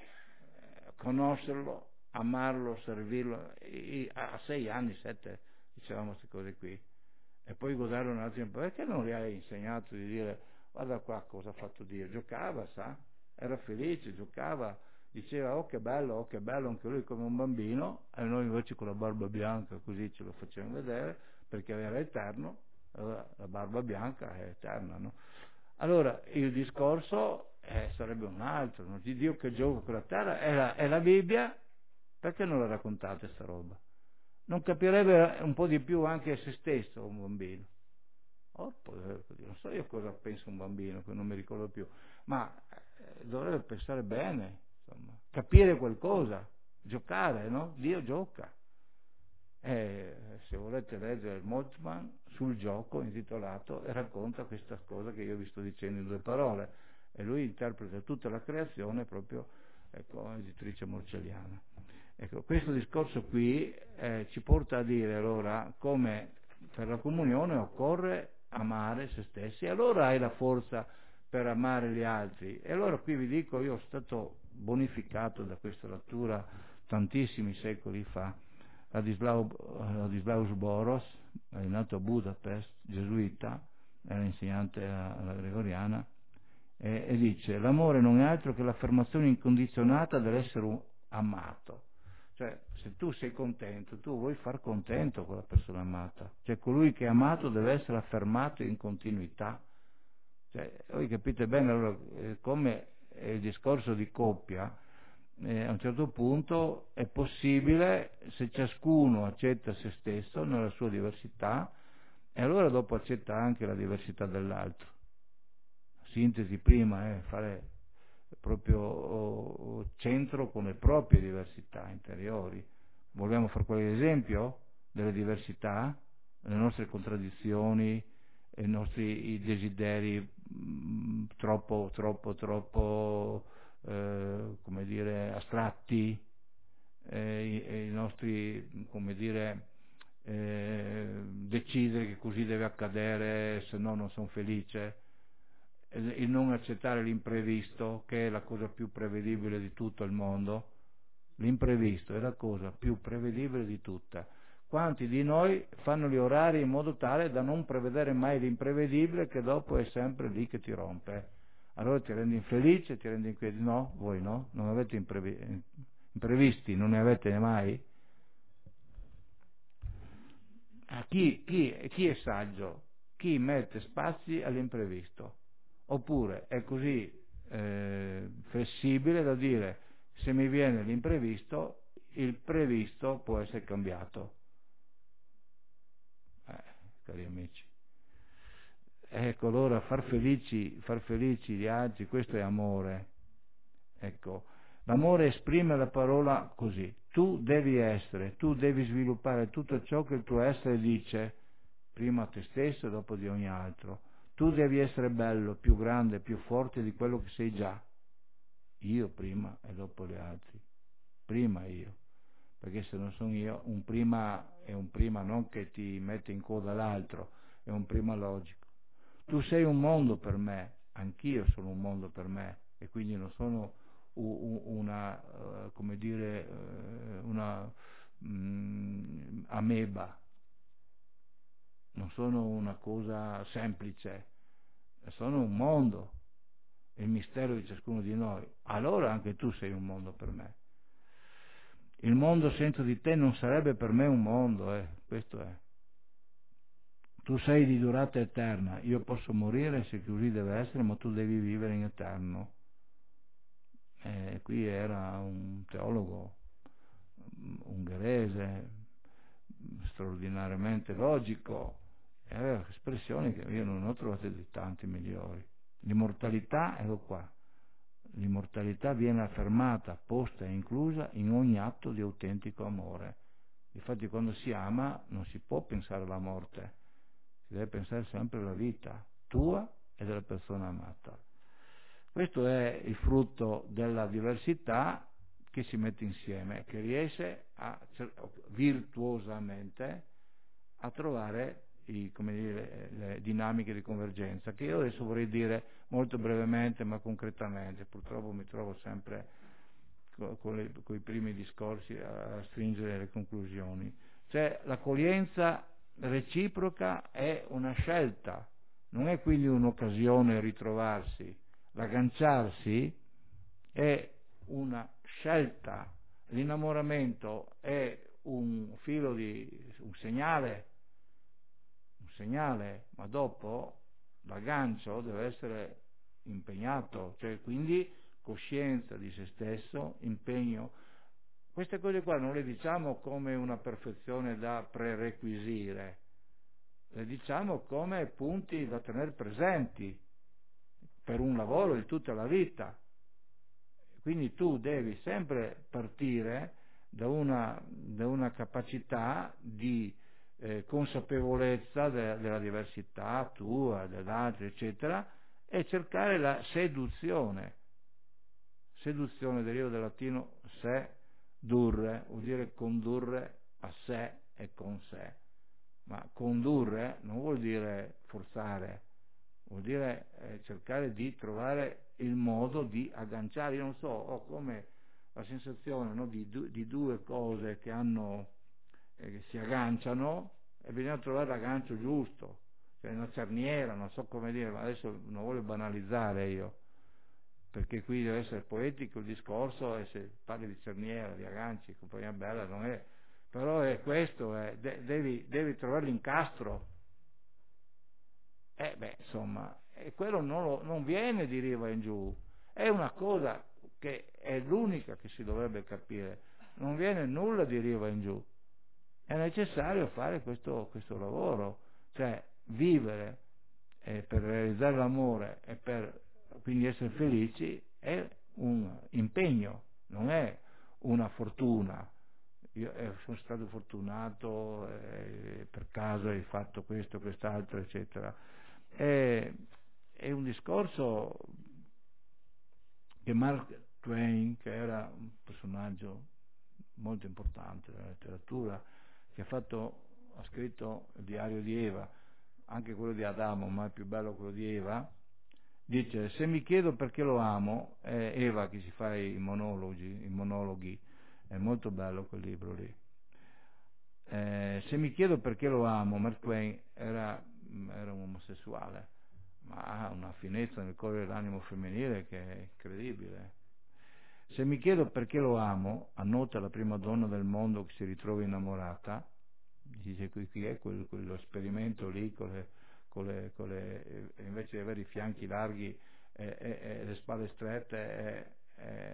conoscerlo, amarlo, servirlo, a sei anni, sette, dicevamo queste cose qui, e poi goderlo nell'altro in paradiso. Perché non gli hai insegnato di dire guarda qua cosa ha fatto Dio? Giocava, sa? Era felice, giocava, diceva oh che bello, oh che bello, anche lui come un bambino, e noi invece con la barba bianca così ce lo facciamo vedere, perché era eterno, allora la barba bianca è eterna, no? Allora il discorso eh, sarebbe un altro, no? Di Dio che gioca con la terra, è la, è la Bibbia, perché non la raccontate sta roba? Non capirebbe un po' di più anche se stesso un bambino. Oh, non so io cosa pensa un bambino, che non mi ricordo più, ma eh, dovrebbe pensare bene, insomma, capire qualcosa, giocare, no? Dio gioca. E se volete leggere il Moltmann sul gioco intitolato, e racconta questa cosa che io vi sto dicendo in due parole, e lui interpreta tutta la creazione proprio, ecco, editrice morcelliana. Ecco, questo discorso qui eh, ci porta a dire allora come per la comunione occorre amare se stessi, e allora hai la forza per amare gli altri. E allora qui vi dico, io sono stato bonificato da questa lettura tantissimi secoli fa. Ladislaus Boros è nato a Budapest, gesuita, era insegnante alla Gregoriana, e, e dice l'amore non è altro che l'affermazione incondizionata dell'essere amato. Cioè, se tu sei contento, tu vuoi far contento quella persona amata. Cioè, colui che è amato deve essere affermato in continuità. Cioè, voi capite bene allora eh, come il discorso di coppia, eh, a un certo punto è possibile se ciascuno accetta se stesso nella sua diversità, e allora dopo accetta anche la diversità dell'altro. Sintesi prima è fare proprio centro con le proprie diversità interiori. Vogliamo fare qualche esempio delle diversità, le nostre contraddizioni, i nostri i desideri mh, troppo, troppo, troppo, eh, come dire, astratti, eh, i, i nostri, come dire, eh, decidere che così deve accadere, se no non sono felice. Il non accettare l'imprevisto, che è la cosa più prevedibile di tutto il mondo. L'imprevisto è la cosa più prevedibile di tutta. Quanti di noi fanno gli orari in modo tale da non prevedere mai l'imprevedibile, che dopo è sempre lì che ti rompe? Allora ti rendi infelice, ti rendi incredibile. No, voi no? Non avete imprevi- imprevisti, non ne avete mai? Ah, chi, chi, chi è saggio? Chi mette spazi all'imprevisto? Oppure è così eh, flessibile da dire Se mi viene l'imprevisto, il previsto può essere cambiato. Eh, cari amici. Ecco, allora far felici, far felici gli altri, questo è amore. Ecco, l'amore esprime la parola così: tu devi essere, tu devi sviluppare tutto ciò che il tuo essere dice, prima a te stesso e dopo di ogni altro. Tu devi essere bello, più grande, più forte di quello che sei già. Io prima e dopo gli altri. Prima io. Perché se non sono io, un prima è un prima non che ti mette in coda l'altro, è un prima logico. Tu sei un mondo per me, anch'io sono un mondo per me, e quindi non sono una, uh, come dire, uh, una um, ameba, non sono una cosa semplice, sono un mondo, il mistero di ciascuno di noi. Allora anche tu sei un mondo per me. Il mondo senza di te non sarebbe per me un mondo, eh, questo è. Tu sei di durata eterna, io posso morire se così deve essere, ma tu devi vivere in eterno. E qui era un teologo ungherese, straordinariamente logico, e aveva espressioni che io non ho trovate di tanti migliori. L'immortalità, ecco qua, l'immortalità viene affermata, posta e inclusa in ogni atto di autentico amore. Infatti quando si ama non si può pensare alla morte, si deve pensare sempre alla vita tua e della persona amata. Questo è il frutto della diversità che si mette insieme, che riesce a, virtuosamente a trovare i, come dire, le dinamiche di convergenza, che io adesso vorrei dire molto brevemente ma concretamente. Purtroppo mi trovo sempre con i primi discorsi a stringere le conclusioni. Cioè l'accoglienza reciproca è una scelta, non è quindi un'occasione a ritrovarsi. L'agganciarsi è una scelta, l'innamoramento è un filo di un segnale, un segnale, ma dopo l'aggancio deve essere impegnato, cioè quindi coscienza di se stesso, impegno. Queste cose qua non le diciamo come una perfezione da prerequisire, le diciamo come punti da tenere presenti per un lavoro di tutta la vita. Quindi tu devi sempre partire da una, da una capacità di eh, consapevolezza de, della diversità tua, dell'altro, eccetera, e cercare la seduzione. Seduzione deriva dal latino sedurre, vuol dire condurre a sé e con sé. Ma condurre non vuol dire forzare, vuol dire eh, cercare di trovare il modo di agganciare. Io non so, ho come la sensazione, no, di, di due cose che hanno eh, che si agganciano, e bisogna trovare l'aggancio giusto, cioè una cerniera, non so come dire, ma adesso non voglio banalizzare io, perché qui deve essere poetico il discorso, e se parli di cerniera, di agganci, compagnia bella, non è, però è questo, è, de, devi, devi trovare l'incastro. Eh beh, insomma, e quello non, lo, non viene di riva in giù, è una cosa che è l'unica che si dovrebbe capire, non viene nulla di riva in giù, è necessario fare questo, questo lavoro, cioè vivere eh, per realizzare l'amore e per quindi essere felici è un impegno, non è una fortuna. Io eh, sono stato fortunato, eh, per caso hai fatto questo, quest'altro, eccetera. È, è un discorso che Mark Twain, che era un personaggio molto importante della letteratura, che ha, fatto, ha scritto il diario di Eva, anche quello di Adamo, ma è più bello quello di Eva, dice: se mi chiedo perché lo amo, è Eva che si fa i monologhi, i monologhi, è molto bello quel libro lì. Eh, se mi chiedo perché lo amo, Mark Twain era, era un omosessuale, ma ha una finezza nel cuore dell'animo femminile che è incredibile. Se mi chiedo perché lo amo, annota la prima donna del mondo che si ritrova innamorata, dice qui è quel, quello esperimento lì con le, con le, con le, invece di avere i fianchi larghi e, e, e le spalle strette, e, e,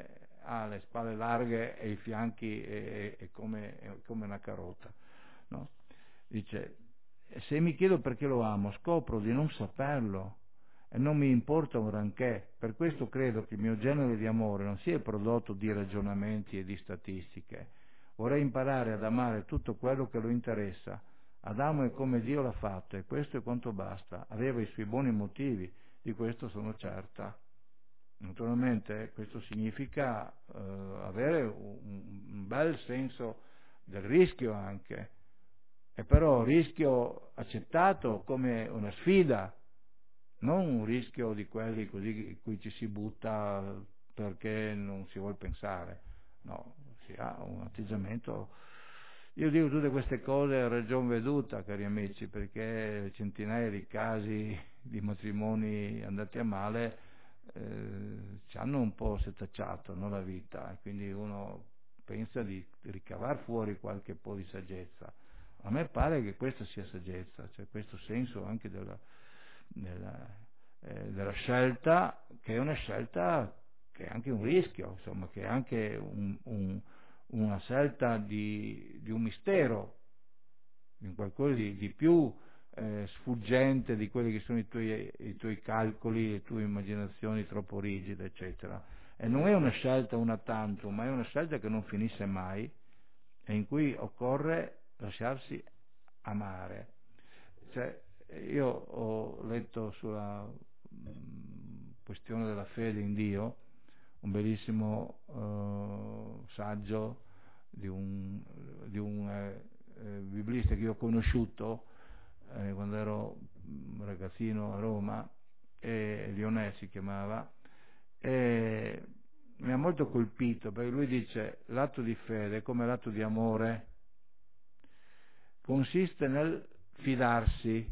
ha le spalle larghe e i fianchi è, è, come, è come una carota, no? Dice, se mi chiedo perché lo amo, scopro di non saperlo e non mi importa un granché. Per questo credo che il mio genere di amore non sia il prodotto di ragionamenti e di statistiche. Vorrei imparare ad amare tutto quello che lo interessa. Adamo è come Dio l'ha fatto e questo è quanto basta. Aveva i suoi buoni motivi, di questo sono certa. Naturalmente questo significa eh, avere un, un bel senso del rischio anche, e però rischio accettato come una sfida, non un rischio di quelli così in cui ci si butta perché non si vuol pensare, no, si ha un atteggiamento. Io dico tutte queste cose a ragion veduta, cari amici, perché centinaia di casi di matrimoni andati a male eh, ci hanno un po' setacciato, no, la vita, e quindi uno pensa di ricavar fuori qualche po' di saggezza. A me pare che questa sia saggezza, cioè questo senso anche della, della, eh, della scelta, che è una scelta che è anche un rischio, insomma, che è anche un, un, una scelta di, di un mistero, di un qualcosa di, di più eh, sfuggente di quelli che sono i tuoi, i tuoi calcoli, le tue immaginazioni troppo rigide, eccetera. E non è una scelta una tantum, ma è una scelta che non finisce mai e in cui occorre lasciarsi amare. Cioè, io ho letto sulla mh, questione della fede in Dio un bellissimo uh, saggio di un, di un eh, eh, biblista che io ho conosciuto eh, quando ero un ragazzino a Roma, e Lionel si chiamava, e mi ha molto colpito perché lui dice: l'atto di fede, come l'atto di amore, consiste nel fidarsi,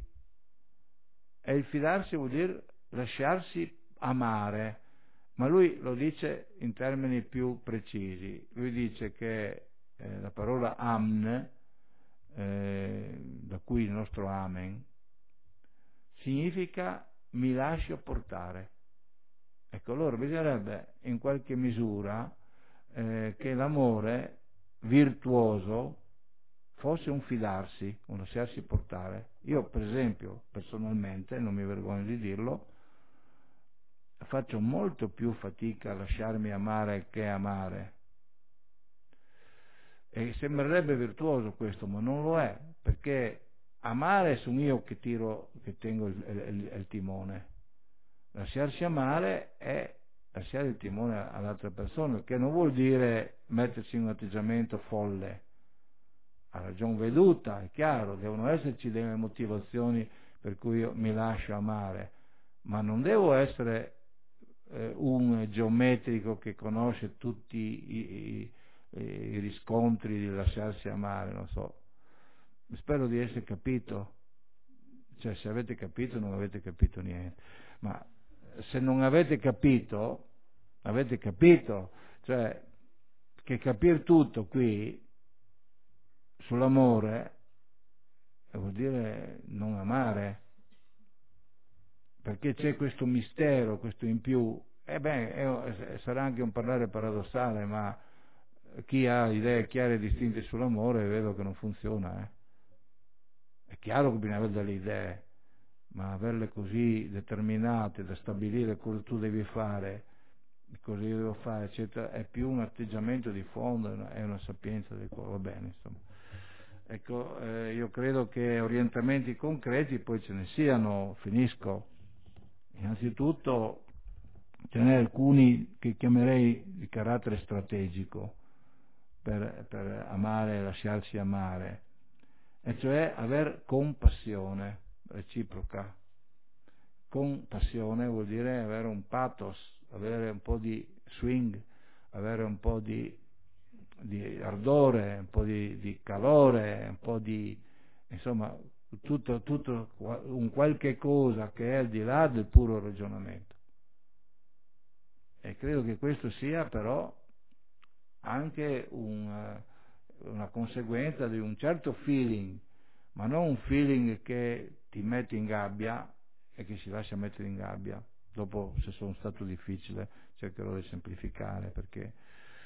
e il fidarsi vuol dire lasciarsi amare, ma lui lo dice in termini più precisi. Lui dice che eh, la parola amne, eh, da cui il nostro amen, significa mi lascio portare. Ecco, allora bisognerebbe in qualche misura eh, che l'amore virtuoso fosse un fidarsi, un lasciarsi portare. Io, per esempio, personalmente, non mi vergogno di dirlo, faccio molto più fatica a lasciarmi amare che amare. E sembrerebbe virtuoso questo, ma non lo è, perché amare sono io che tiro, che tengo il, il, il timone. Lasciarsi amare è lasciare il timone all'altra persona, che non vuol dire mettersi in un atteggiamento folle. A ragion veduta, è chiaro, devono esserci delle motivazioni per cui io mi lascio amare, ma non devo essere eh, un geometrico che conosce tutti i, i, i riscontri di lasciarsi amare, non so. Spero di essere capito, cioè se avete capito non avete capito niente, ma se non avete capito, avete capito, cioè che capire tutto qui sull'amore vuol dire non amare, perché c'è questo mistero, questo in più. E beh, è, sarà anche un parlare paradossale, ma chi ha idee chiare e distinte sull'amore vedo che non funziona. Eh. È chiaro che bisogna avere delle idee, ma averle così determinate da stabilire cosa tu devi fare, cosa io devo fare, eccetera, è più un atteggiamento di fondo, è una sapienza del cuore. Va bene, insomma. Ecco, eh, io credo che orientamenti concreti poi ce ne siano, finisco. Innanzitutto ce n'è alcuni che chiamerei di carattere strategico per, per amare e lasciarsi amare, e cioè aver compassione reciproca. Compassione vuol dire avere un pathos, avere un po' di swing, avere un po' di, di ardore, un po' di, di calore, un po' di, insomma, tutto, tutto un qualche cosa che è al di là del puro ragionamento. E credo che questo sia però anche un, una conseguenza di un certo feeling, ma non un feeling che ti mette in gabbia e che si lascia mettere in gabbia. Dopo, se sono stato difficile, cercherò di semplificare, perché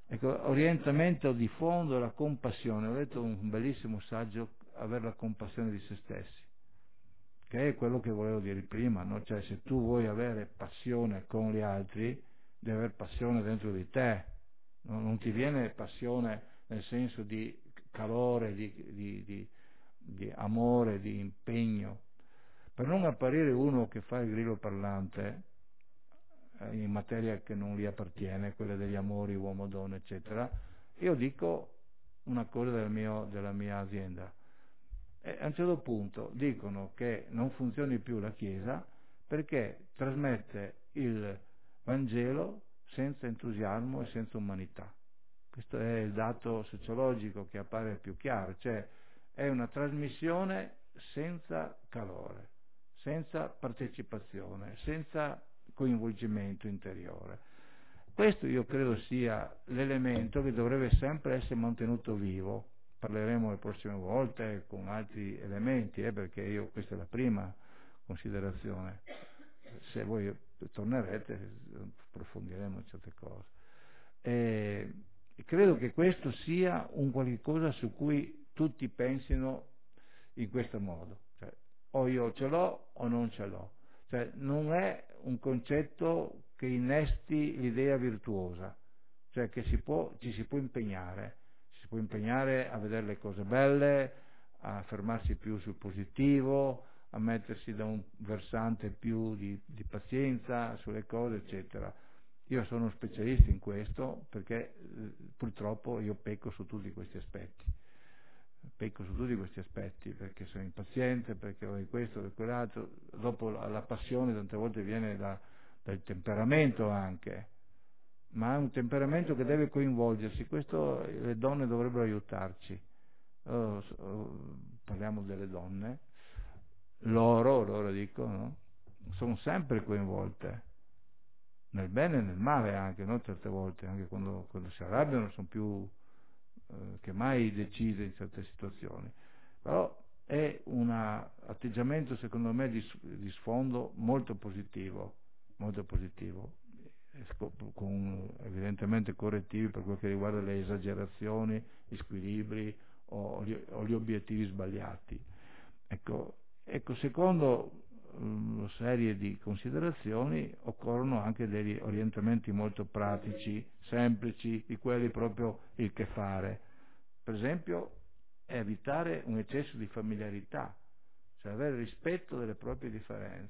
Ecco, orientamento di fondo è la compassione. Ho letto un bellissimo saggio, avere la compassione di se stessi, che è quello che volevo dire prima, no? Cioè, se tu vuoi avere passione con gli altri, devi avere passione dentro di te, no? Non ti viene passione nel senso di calore, di, di, di, di amore, di impegno. Per non apparire uno che fa il grillo parlante eh, in materia che non gli appartiene, quella degli amori uomo-donna, eccetera, io dico una cosa del mio, della mia azienda. E a un certo punto dicono che non funzioni più la Chiesa perché trasmette il Vangelo senza entusiasmo e senza umanità. Questo è il dato sociologico che appare più chiaro, cioè è una trasmissione senza calore, senza partecipazione, senza coinvolgimento interiore. Questo io credo sia l'elemento che dovrebbe sempre essere mantenuto vivo. Parleremo le prossime volte con altri elementi, eh, perché io questa è la prima considerazione. Se voi tornerete approfondiremo certe cose. E credo che questo sia un qualche cosa su cui tutti pensino in questo modo, cioè, o io ce l'ho o non ce l'ho, cioè non è un concetto che innesti l'idea virtuosa, cioè che si può, ci si può impegnare, ci si può impegnare a vedere le cose belle, a fermarsi più sul positivo, a mettersi da un versante più di, di pazienza sulle cose, eccetera. Io sono specialista in questo perché eh, purtroppo io pecco su tutti questi aspetti. Pecco su tutti questi aspetti perché sono impaziente, perché ho questo e quell'altro. Dopo la, la passione tante volte viene da, dal temperamento anche, ma è un temperamento che deve coinvolgersi. Questo le donne dovrebbero aiutarci. Oh, oh, parliamo delle donne, loro, loro dico, no? Sono sempre coinvolte. Nel bene e nel male anche, no? Certe volte, anche quando, quando si arrabbiano sono più eh, che mai decise in certe situazioni. Però è un atteggiamento secondo me di, di sfondo molto positivo, molto positivo, con evidentemente correttivi per quel che riguarda le esagerazioni, gli squilibri o gli, o gli obiettivi sbagliati. Ecco, ecco secondo una serie di considerazioni occorrono anche degli orientamenti molto pratici, semplici, di quelli proprio il che fare. Per esempio, evitare un eccesso di familiarità, cioè avere rispetto delle proprie differenze.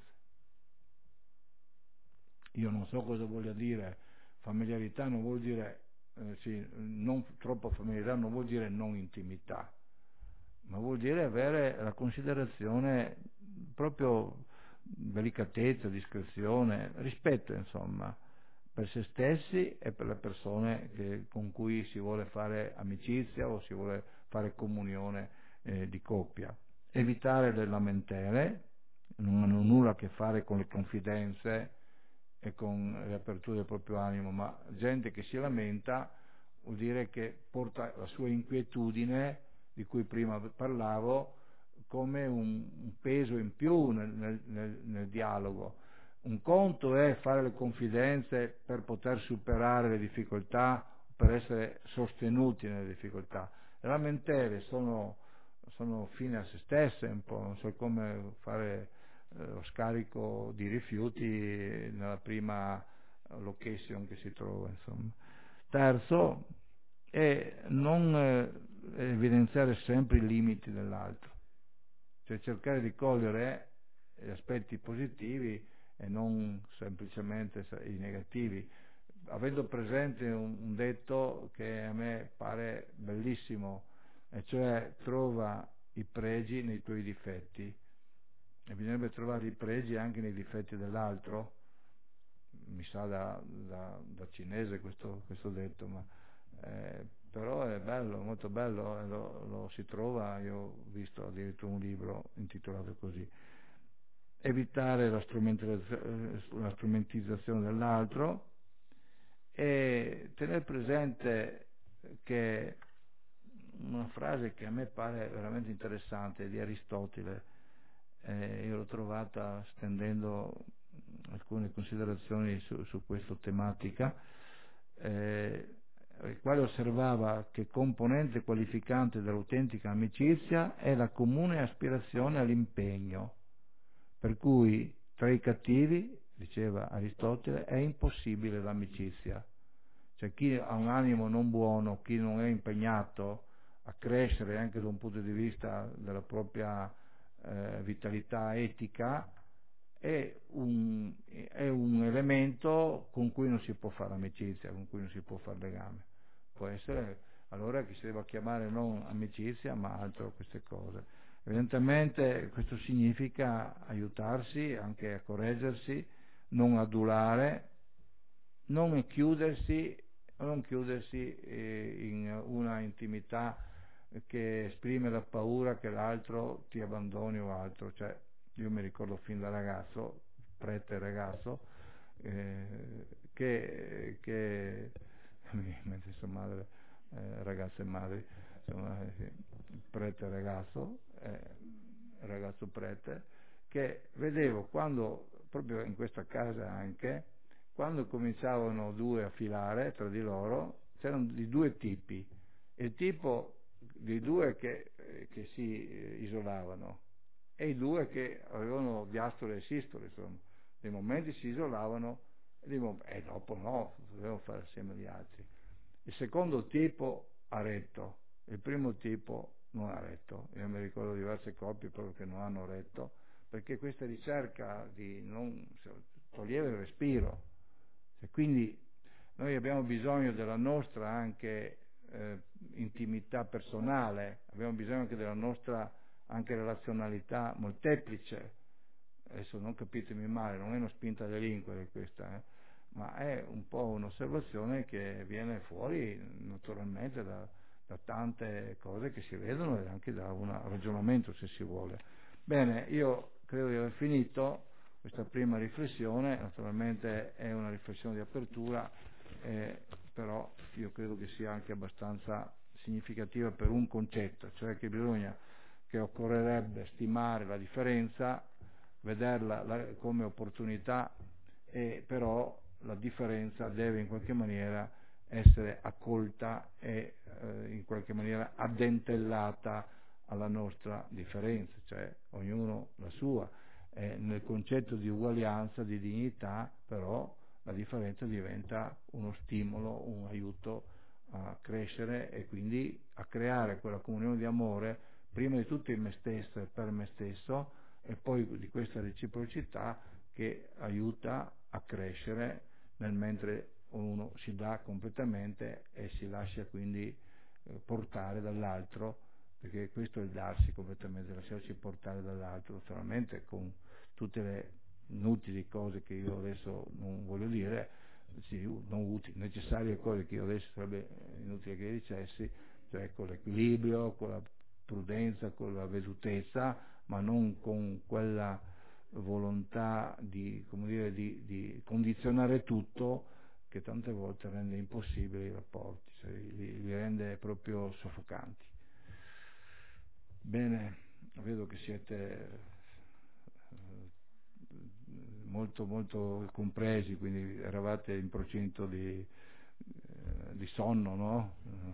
Io non so cosa voglia dire familiarità, non vuol dire eh, sì, non troppa familiarità, non vuol dire non intimità, ma vuol dire avere la considerazione proprio delicatezza, discrezione, rispetto insomma per se stessi e per le persone che, con cui si vuole fare amicizia o si vuole fare comunione eh, di coppia. Evitare le lamentele, non hanno nulla a che fare con le confidenze e con le aperture del proprio animo, ma gente che si lamenta vuol dire che porta la sua inquietudine di cui prima parlavo come un, un peso in più nel, nel, nel, nel dialogo. Un conto è fare le confidenze per poter superare le difficoltà, per essere sostenuti nelle difficoltà. Le lamentele sono, sono fine a se stesse, un po', non so come fare eh, lo scarico di rifiuti nella prima location che si trova, insomma. Terzo, è non eh, evidenziare sempre i limiti dell'altro, cioè cercare di cogliere gli aspetti positivi e non semplicemente i negativi, avendo presente un, un detto che a me pare bellissimo, e cioè trova i pregi nei tuoi difetti, e bisognerebbe trovare i pregi anche nei difetti dell'altro. Mi sa da, da, da cinese questo, questo detto, ma eh, però è bello, molto bello, eh, lo, lo si trova, io ho visto addirittura un libro intitolato così. Evitare la, la strumentalizzazione dell'altro e tenere presente che una frase che a me pare veramente interessante di Aristotele, eh, io l'ho trovata stendendo alcune considerazioni su, su questa tematica, eh, quale osservava che componente qualificante dell'autentica amicizia è la comune aspirazione all'impegno, per cui tra i cattivi, diceva Aristotele, è impossibile l'amicizia. Cioè chi ha un animo non buono, chi non è impegnato a crescere anche da un punto di vista della propria eh, vitalità etica, è un, è un elemento con cui non si può fare amicizia, con cui non si può fare legame. Può essere allora che si deve chiamare non amicizia ma altro queste cose. Evidentemente questo significa aiutarsi anche a correggersi, non adulare, non chiudersi, non chiudersi in una intimità che esprime la paura che l'altro ti abbandoni o altro. Cioè, io mi ricordo fin da ragazzo, prete ragazzo, eh, che, che mentre sua madre, eh, ragazze e madri, insomma, eh, prete ragazzo, eh, ragazzo prete, che vedevo quando, proprio in questa casa anche, quando cominciavano due a filare tra di loro, c'erano di due tipi. Il tipo di due che, eh, che si eh, isolavano e i due che avevano diastole e sistole, insomma. Dei momenti si isolavano e, dei mom- e dopo no, dovevano fare assieme agli altri. Il secondo tipo ha retto, il primo tipo non ha retto. Io mi ricordo diverse coppie proprio che non hanno retto, perché questa ricerca di non togliere il respiro. E quindi noi abbiamo bisogno della nostra anche eh, intimità personale, abbiamo bisogno anche della nostra anche relazionalità molteplice. Adesso non capitemi male, non è una spinta a delinquere questa, eh, ma è un po' un'osservazione che viene fuori naturalmente da, da tante cose che si vedono e anche da un ragionamento, se si vuole. Bene, io credo di aver finito questa prima riflessione, naturalmente è una riflessione di apertura, eh, però io credo che sia anche abbastanza significativa per un concetto, cioè che bisogna, che occorrerebbe stimare la differenza, vederla la, come opportunità, e però la differenza deve in qualche maniera essere accolta e eh, in qualche maniera addentellata alla nostra differenza, cioè ognuno la sua. Eh, nel concetto di uguaglianza, di dignità, però la differenza diventa uno stimolo, un aiuto a crescere e quindi a creare quella comunione di amore, prima di tutto in me stesso e per me stesso, e poi di questa reciprocità che aiuta a crescere nel mentre uno si dà completamente e si lascia quindi eh, portare dall'altro, perché questo è il darsi completamente, lasciarci portare dall'altro, naturalmente con tutte le inutili cose che io adesso non voglio dire, sì, non utili, necessarie cose che io adesso sarebbe inutile che dicessi, cioè con l'equilibrio, con la prudenza, con la vedutezza, ma non con quella volontà di, come dire, di, di condizionare tutto, che tante volte rende impossibili i rapporti, cioè li, li rende proprio soffocanti. Bene, vedo che siete molto molto compresi, quindi eravate in procinto di, eh, di sonno, no?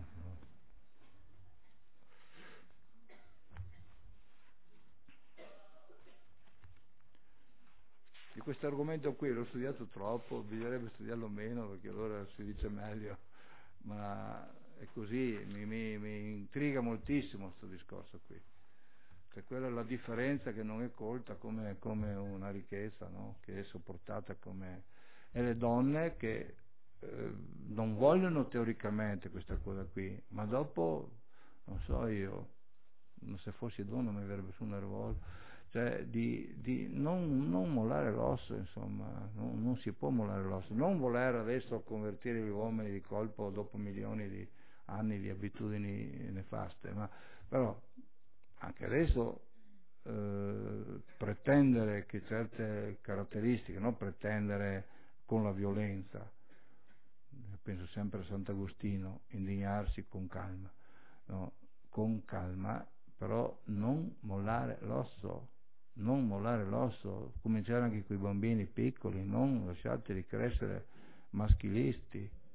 Di questo argomento qui l'ho studiato troppo, bisognerebbe studiarlo meno perché allora si dice meglio, ma è così, mi, mi, mi intriga moltissimo questo discorso qui. Cioè quella è la differenza che non è colta come, come una ricchezza, no? Che è sopportata come... E le donne che eh, non vogliono teoricamente questa cosa qui, ma dopo, non so io, se fossi donna mi verrebbe su nervoso, cioè di, di non, non mollare l'osso, insomma, non, non si può mollare l'osso, non voler adesso convertire gli uomini di colpo dopo milioni di anni di abitudini nefaste, ma però anche adesso eh, pretendere che certe caratteristiche, non pretendere con la violenza, penso sempre a Sant'Agostino, indignarsi con calma, no? Con calma, però non mollare l'osso, non mollare l'osso, cominciare anche con i bambini piccoli, non lasciateli crescere maschilisti,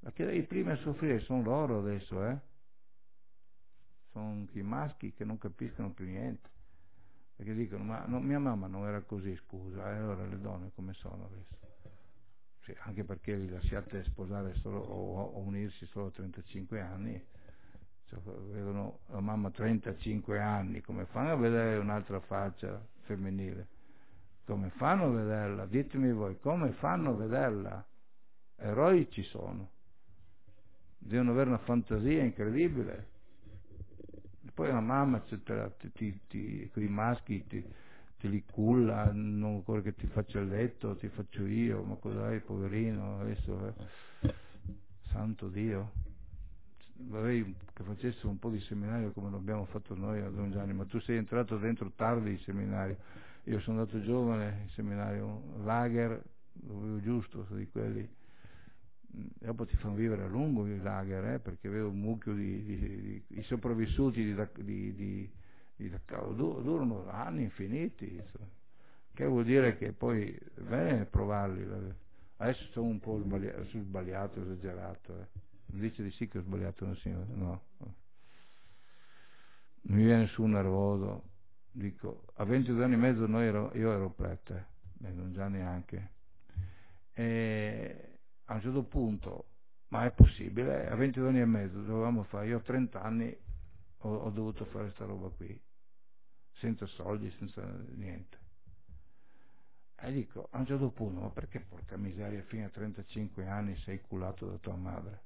Perché i primi a soffrire sono loro adesso, eh? Sono i maschi che non capiscono più niente. Perché dicono, ma no, mia mamma non era così, scusa, e allora le donne come sono adesso? Sì, anche perché li lasciate sposare solo, o, o unirsi solo a trentacinque anni, cioè, vedono la mamma a trentacinque anni, come fanno a vedere un'altra faccia femminile? Come fanno a vederla? Ditemi voi, come fanno a vederla? Eroi ci sono, devono avere una fantasia incredibile. E poi la mamma, eccetera, ti, ti, ti, quei maschi ti, te li culla, non occorre che ti faccia il letto, ti faccio io, ma cos'hai, poverino, adesso, eh? Santo Dio. Vorrei che facesse un po' di seminario come l'abbiamo fatto noi a Don Gianni, ma tu sei entrato dentro tardi in seminario. Io sono andato giovane in seminario, lager, lo avevo giusto, sono di quelli. E dopo ti fanno vivere a lungo i lager, eh, perché avevo un mucchio di, di, di i sopravvissuti di, di, di, di Dachau, durano anni infiniti, insomma. Che vuol dire che poi è bene provarli. Adesso sono un po' sbagliato, sbagliato esagerato. Eh. Mi dice di sì che ho sbagliato, no, signore? No. Mi viene su un nervoso, dico, a ventidue anni e mezzo noi ero, io ero prete, e non già neanche. E a un certo punto, ma è possibile? A ventidue anni e mezzo dovevamo fare, io a trenta anni ho, ho dovuto fare questa roba qui, senza soldi, senza niente. E dico, a un certo punto, ma perché porca miseria, fino a trentacinque anni sei culato da tua madre?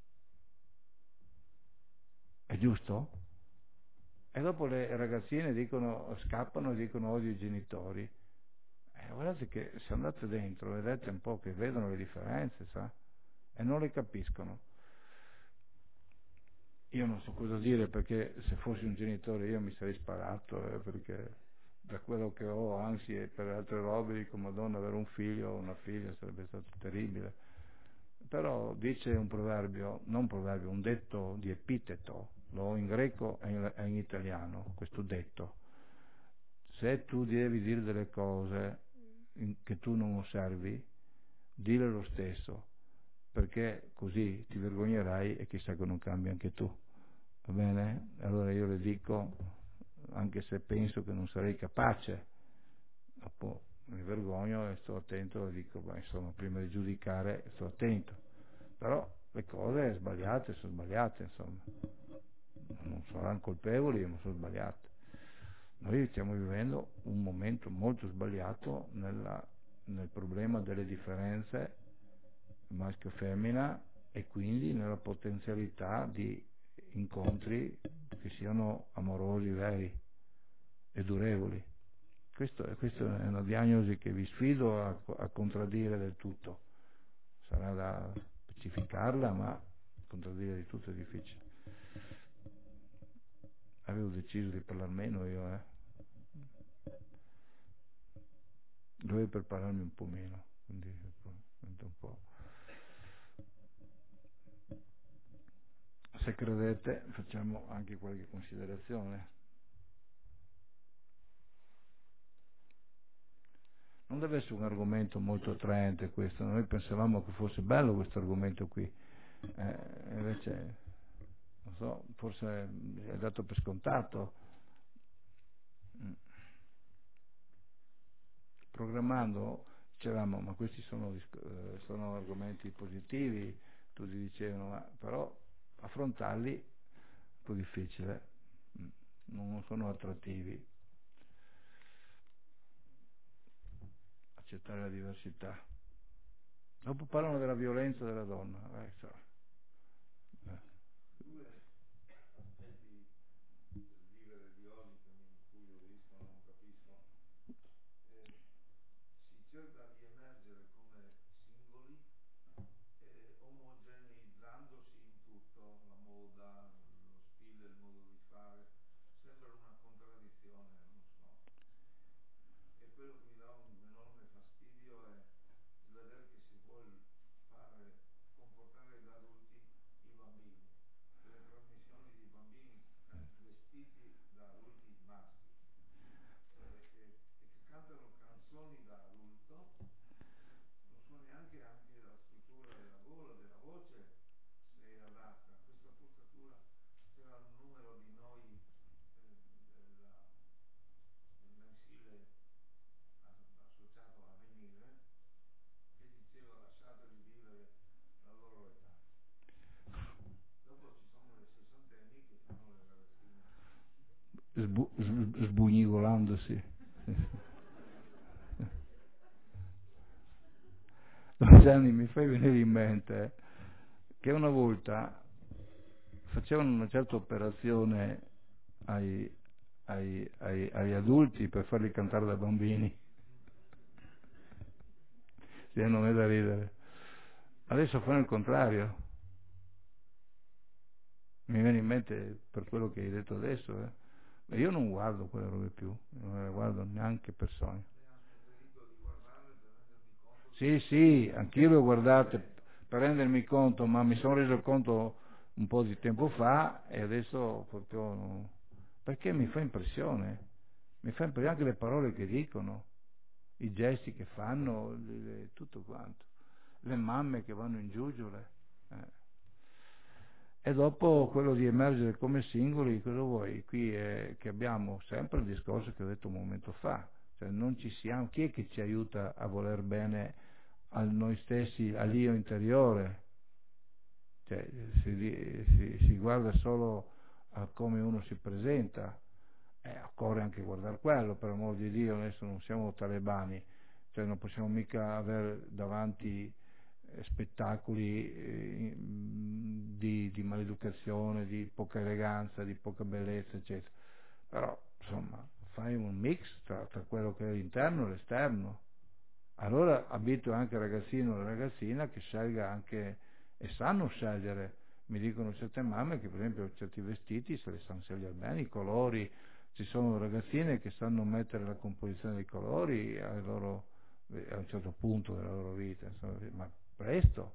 È giusto? E dopo le ragazzine dicono, scappano e dicono odio i genitori. E guardate che se andate dentro, vedete un po' che vedono le differenze, sa? E non le capiscono. Io non so cosa dire, perché se fossi un genitore io mi sarei sparato, eh, perché da quello che ho ansie per altre robe dico, Madonna, avere un figlio o una figlia sarebbe stato terribile. Però dice un proverbio, non un proverbio, un detto di Epiteto, lo ho in greco e in, e in italiano, questo detto. Se tu devi dire delle cose in, che tu non osservi, dile lo stesso, perché così ti vergognerai e chissà che non cambi anche tu. Va bene? Allora io le dico, anche se penso che non sarei capace, dopo mi vergogno e sto attento e dico, beh, insomma, prima di giudicare sto attento. Però le cose sbagliate sono sbagliate, insomma. Non saranno colpevoli, ma sono sbagliate. Noi stiamo vivendo un momento molto sbagliato nella, nel problema delle differenze maschio-femmina e quindi nella potenzialità di incontri che siano amorosi, veri e durevoli. Questo, questa è una diagnosi che vi sfido a, a contraddire del tutto. Sarà da specificarla, ma contraddire di tutto è difficile. Avevo deciso di parlare meno io, eh. Dovevo prepararmi un po' meno, quindi un po'. Se credete, facciamo anche qualche considerazione. Non deve essere un argomento molto attraente questo, noi pensavamo che fosse bello questo argomento qui, eh, invece, non so, forse è dato per scontato. Programmando dicevamo, ma questi sono, sono argomenti positivi, tutti dicevano, ma però affrontarli è un po' difficile, non sono attrattivi. Accettare la diversità. Dopo parlano della violenza della donna. Eh, so. eh. Due aspetti del vivere di oggi che mi incuriosiscono, non capisco. Eh, si cerca di emergere come singoli, eh, omogeneizzandosi in tutto, la moda, lo stile, il modo di fare. Sembra una contraddizione, non so. E quello che mi dà un enorme fastidio è vedere che si vuole fare comportare da adulti i bambini, delle trasmissioni di bambini eh, vestiti da adulti maschi eh, e, e che cantano canzoni da adulto, non so neanche anche la struttura della gola, della voce sbu, sbugnicolandosi. Don Gianni, mi fai venire in mente che una volta facevano una certa operazione ai, ai, ai, agli adulti per farli cantare da bambini. Sì, non è da ridere. Adesso fanno il contrario. Mi viene in mente per quello che hai detto adesso. Eh. Io non guardo quelle robe più, non le guardo neanche per sogno. Sì, sì, anch'io le ho guardate per rendermi conto, ma mi sono reso conto un po' di tempo fa e adesso proprio no. Perché mi fa impressione, mi fa impressione anche le parole che dicono, i gesti che fanno, le, le, tutto quanto, le mamme che vanno in giuggiole. Eh. E dopo quello di emergere come singoli, cosa vuoi? Qui è che abbiamo sempre il discorso che ho detto un momento fa, cioè non ci siamo, chi è che ci aiuta a voler bene a noi stessi, all'io interiore? Cioè, si, si, si guarda solo a come uno si presenta, eh, occorre anche guardare quello, per amor di Dio, adesso non siamo talebani, cioè non possiamo mica avere davanti eh, spettacoli eh, di, di maleducazione, di poca eleganza, di poca bellezza, eccetera. Però, insomma, fai un mix tra, tra quello che è l'interno e l'esterno. Allora abito anche il ragazzino o la ragazzina che scelga anche, e sanno scegliere. Mi dicono certe mamme che per esempio certi vestiti se li sanno scegliere bene, i colori, ci sono ragazzine che sanno mettere la composizione dei colori a, loro, a un certo punto della loro vita, insomma, ma presto.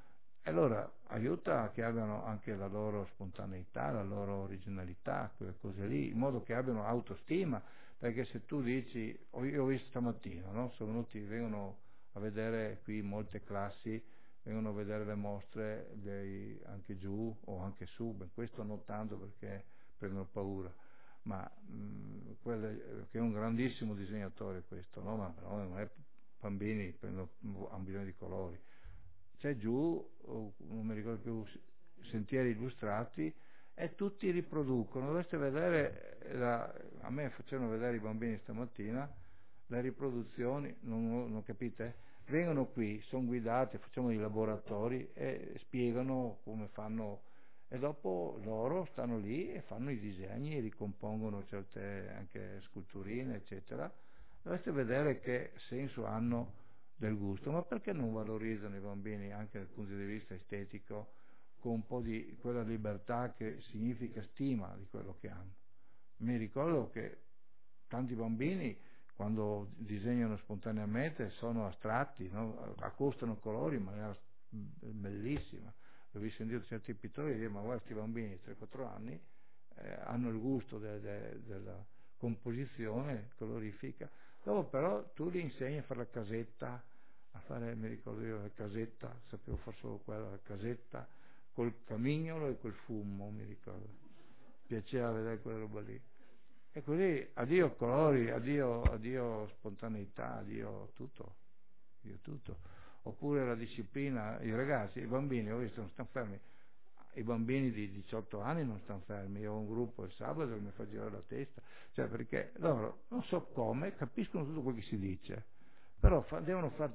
E allora aiuta che abbiano anche la loro spontaneità, la loro originalità, quelle cose lì, in modo che abbiano autostima, perché se tu dici, io ho visto stamattina, no? Sono venuti, vengono a vedere qui molte classi, vengono a vedere le mostre dei, anche giù o anche su, beh, questo non tanto perché prendono paura, ma mh, quelle, che è un grandissimo disegnatore questo, no? Ma però non è bambini, prendono, hanno bisogno di colori. C'è giù, non mi ricordo più, Sentieri Illustrati, e tutti riproducono. Dovreste vedere, la, a me facevano vedere i bambini stamattina, le riproduzioni, non, non capite? Vengono qui, sono guidati, facciamo dei laboratori e spiegano come fanno, e dopo loro stanno lì e fanno i disegni e ricompongono certe anche sculturine, eccetera. Dovreste vedere che senso hanno del gusto, ma perché non valorizzano i bambini anche dal punto di vista estetico con un po' di quella libertà che significa stima di quello che hanno? Mi ricordo che tanti bambini quando disegnano spontaneamente sono astratti, no? Accostano colori in maniera bellissima. Ho visto sentito certi pittori dire ma guarda questi bambini di tre quattro anni eh, hanno il gusto de, de, della composizione colorifica. Dopo però tu li insegni a fare la casetta, a fare, mi ricordo io, la casetta, sapevo fare solo quella, la casetta, col camignolo e col fumo, mi ricordo. Piaceva vedere quella roba lì. E così, addio colori, addio, addio spontaneità, addio tutto, addio tutto. Oppure la disciplina, i ragazzi, i bambini, ho visto, non stanno fermi. I bambini di diciotto anni non stanno fermi, io ho un gruppo il sabato che mi fa girare la testa, cioè perché loro non so come capiscono tutto quello che si dice, però fa, devono fare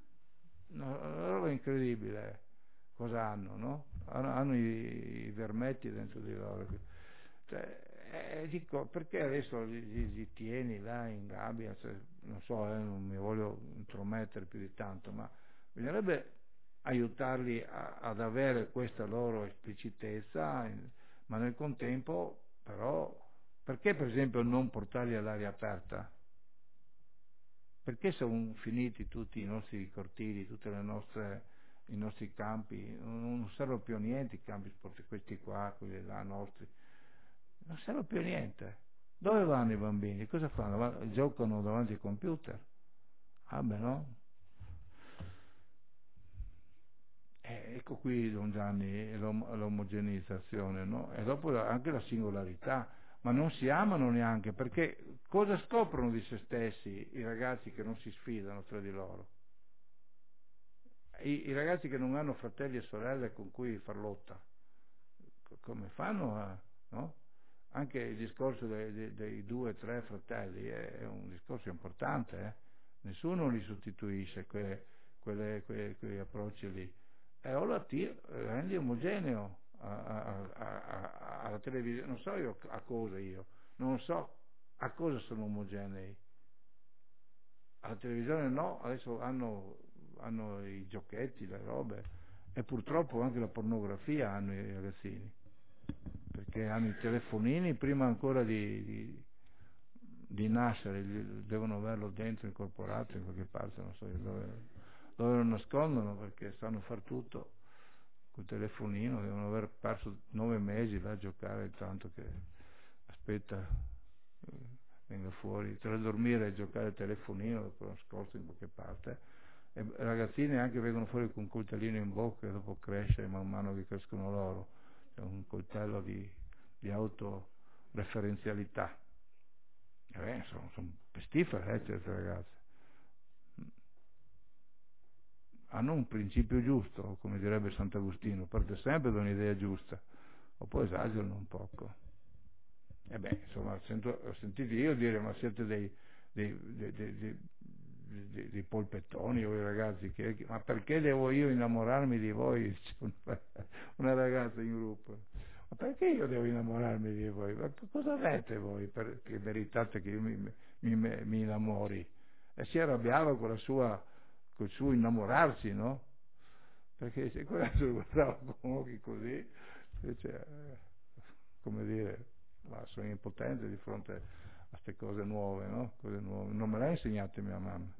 una roba incredibile, cosa hanno, no? Hanno, hanno i, i vermetti dentro di loro, cioè, eh, dico perché adesso li, li, li tieni là in gabbia, cioè, non so, eh, non mi voglio intromettere più di tanto, ma bisognerebbe aiutarli a, ad avere questa loro esplicitezza, ma nel contempo però perché per esempio non portarli all'aria aperta? Perché sono finiti tutti i nostri cortili, tutte le nostre, i nostri campi, non servono più a niente i campi sportivi, questi qua, quelli là nostri, non serve più a niente. Dove vanno i bambini? Cosa fanno? Giocano davanti al computer? Ah beh no? Eh, ecco qui, Don Gianni, l'om- l'omogeneizzazione, no? E dopo anche la singolarità, ma non si amano neanche, perché cosa scoprono di se stessi i ragazzi che non si sfidano tra di loro? I, i ragazzi che non hanno fratelli e sorelle con cui far lotta, come fanno a, no? Anche il discorso dei, dei, dei due o tre fratelli è, è un discorso importante, eh? Nessuno li sostituisce que, quelle, que, quegli approcci lì. E ora ti rendi omogeneo alla televisione, non so io a cosa io, non so a cosa sono omogenei. Alla televisione no, adesso hanno, hanno i giochetti, le robe, e purtroppo anche la pornografia hanno i ragazzini, perché hanno i telefonini prima ancora di, di, di nascere, devono averlo dentro incorporato in qualche parte, non so dove, dove lo nascondono, perché sanno far tutto col telefonino, devono aver perso nove mesi là a giocare, tanto che aspetta eh, venga fuori, tra il dormire e giocare al telefonino, dopo nascosto in qualche parte. E ragazzini anche vengono fuori con un coltellino in bocca e dopo cresce man mano che crescono loro, è un coltello di, di autoreferenzialità. Eh, sono, sono pestifere eh, certe ragazze. Hanno un principio giusto, come direbbe Sant'Agostino, parte sempre da un'idea giusta, o poi esagerano un poco. E beh, insomma, sento, ho sentito io dire, ma siete dei, dei, dei, dei, dei, dei, dei polpettoni voi ragazzi, che, ma perché devo io innamorarmi di voi? C'è una, una ragazza in gruppo, ma perché io devo innamorarmi di voi? Ma cosa avete voi perché meritate che io mi, mi, mi innamori? E si arrabbiava con la sua, col suo innamorarsi, no? Perché se quella si guardava con occhi così, invece, come dire, ma sono impotente di fronte a queste cose nuove, no? Cose nuove. Non me le ha insegnate mia mamma.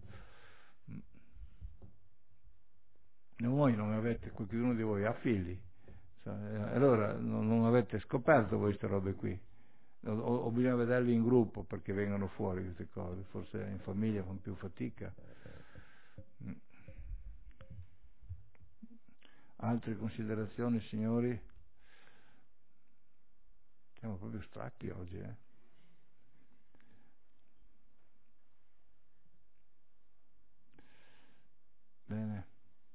Voi non avete, qualcuno di voi ha figli, allora non, non avete scoperto voi queste robe qui, o, o bisogna vederli in gruppo perché vengono fuori queste cose, forse in famiglia fanno più fatica. Altre considerazioni, signori? Siamo proprio stracchi oggi, eh? Bene.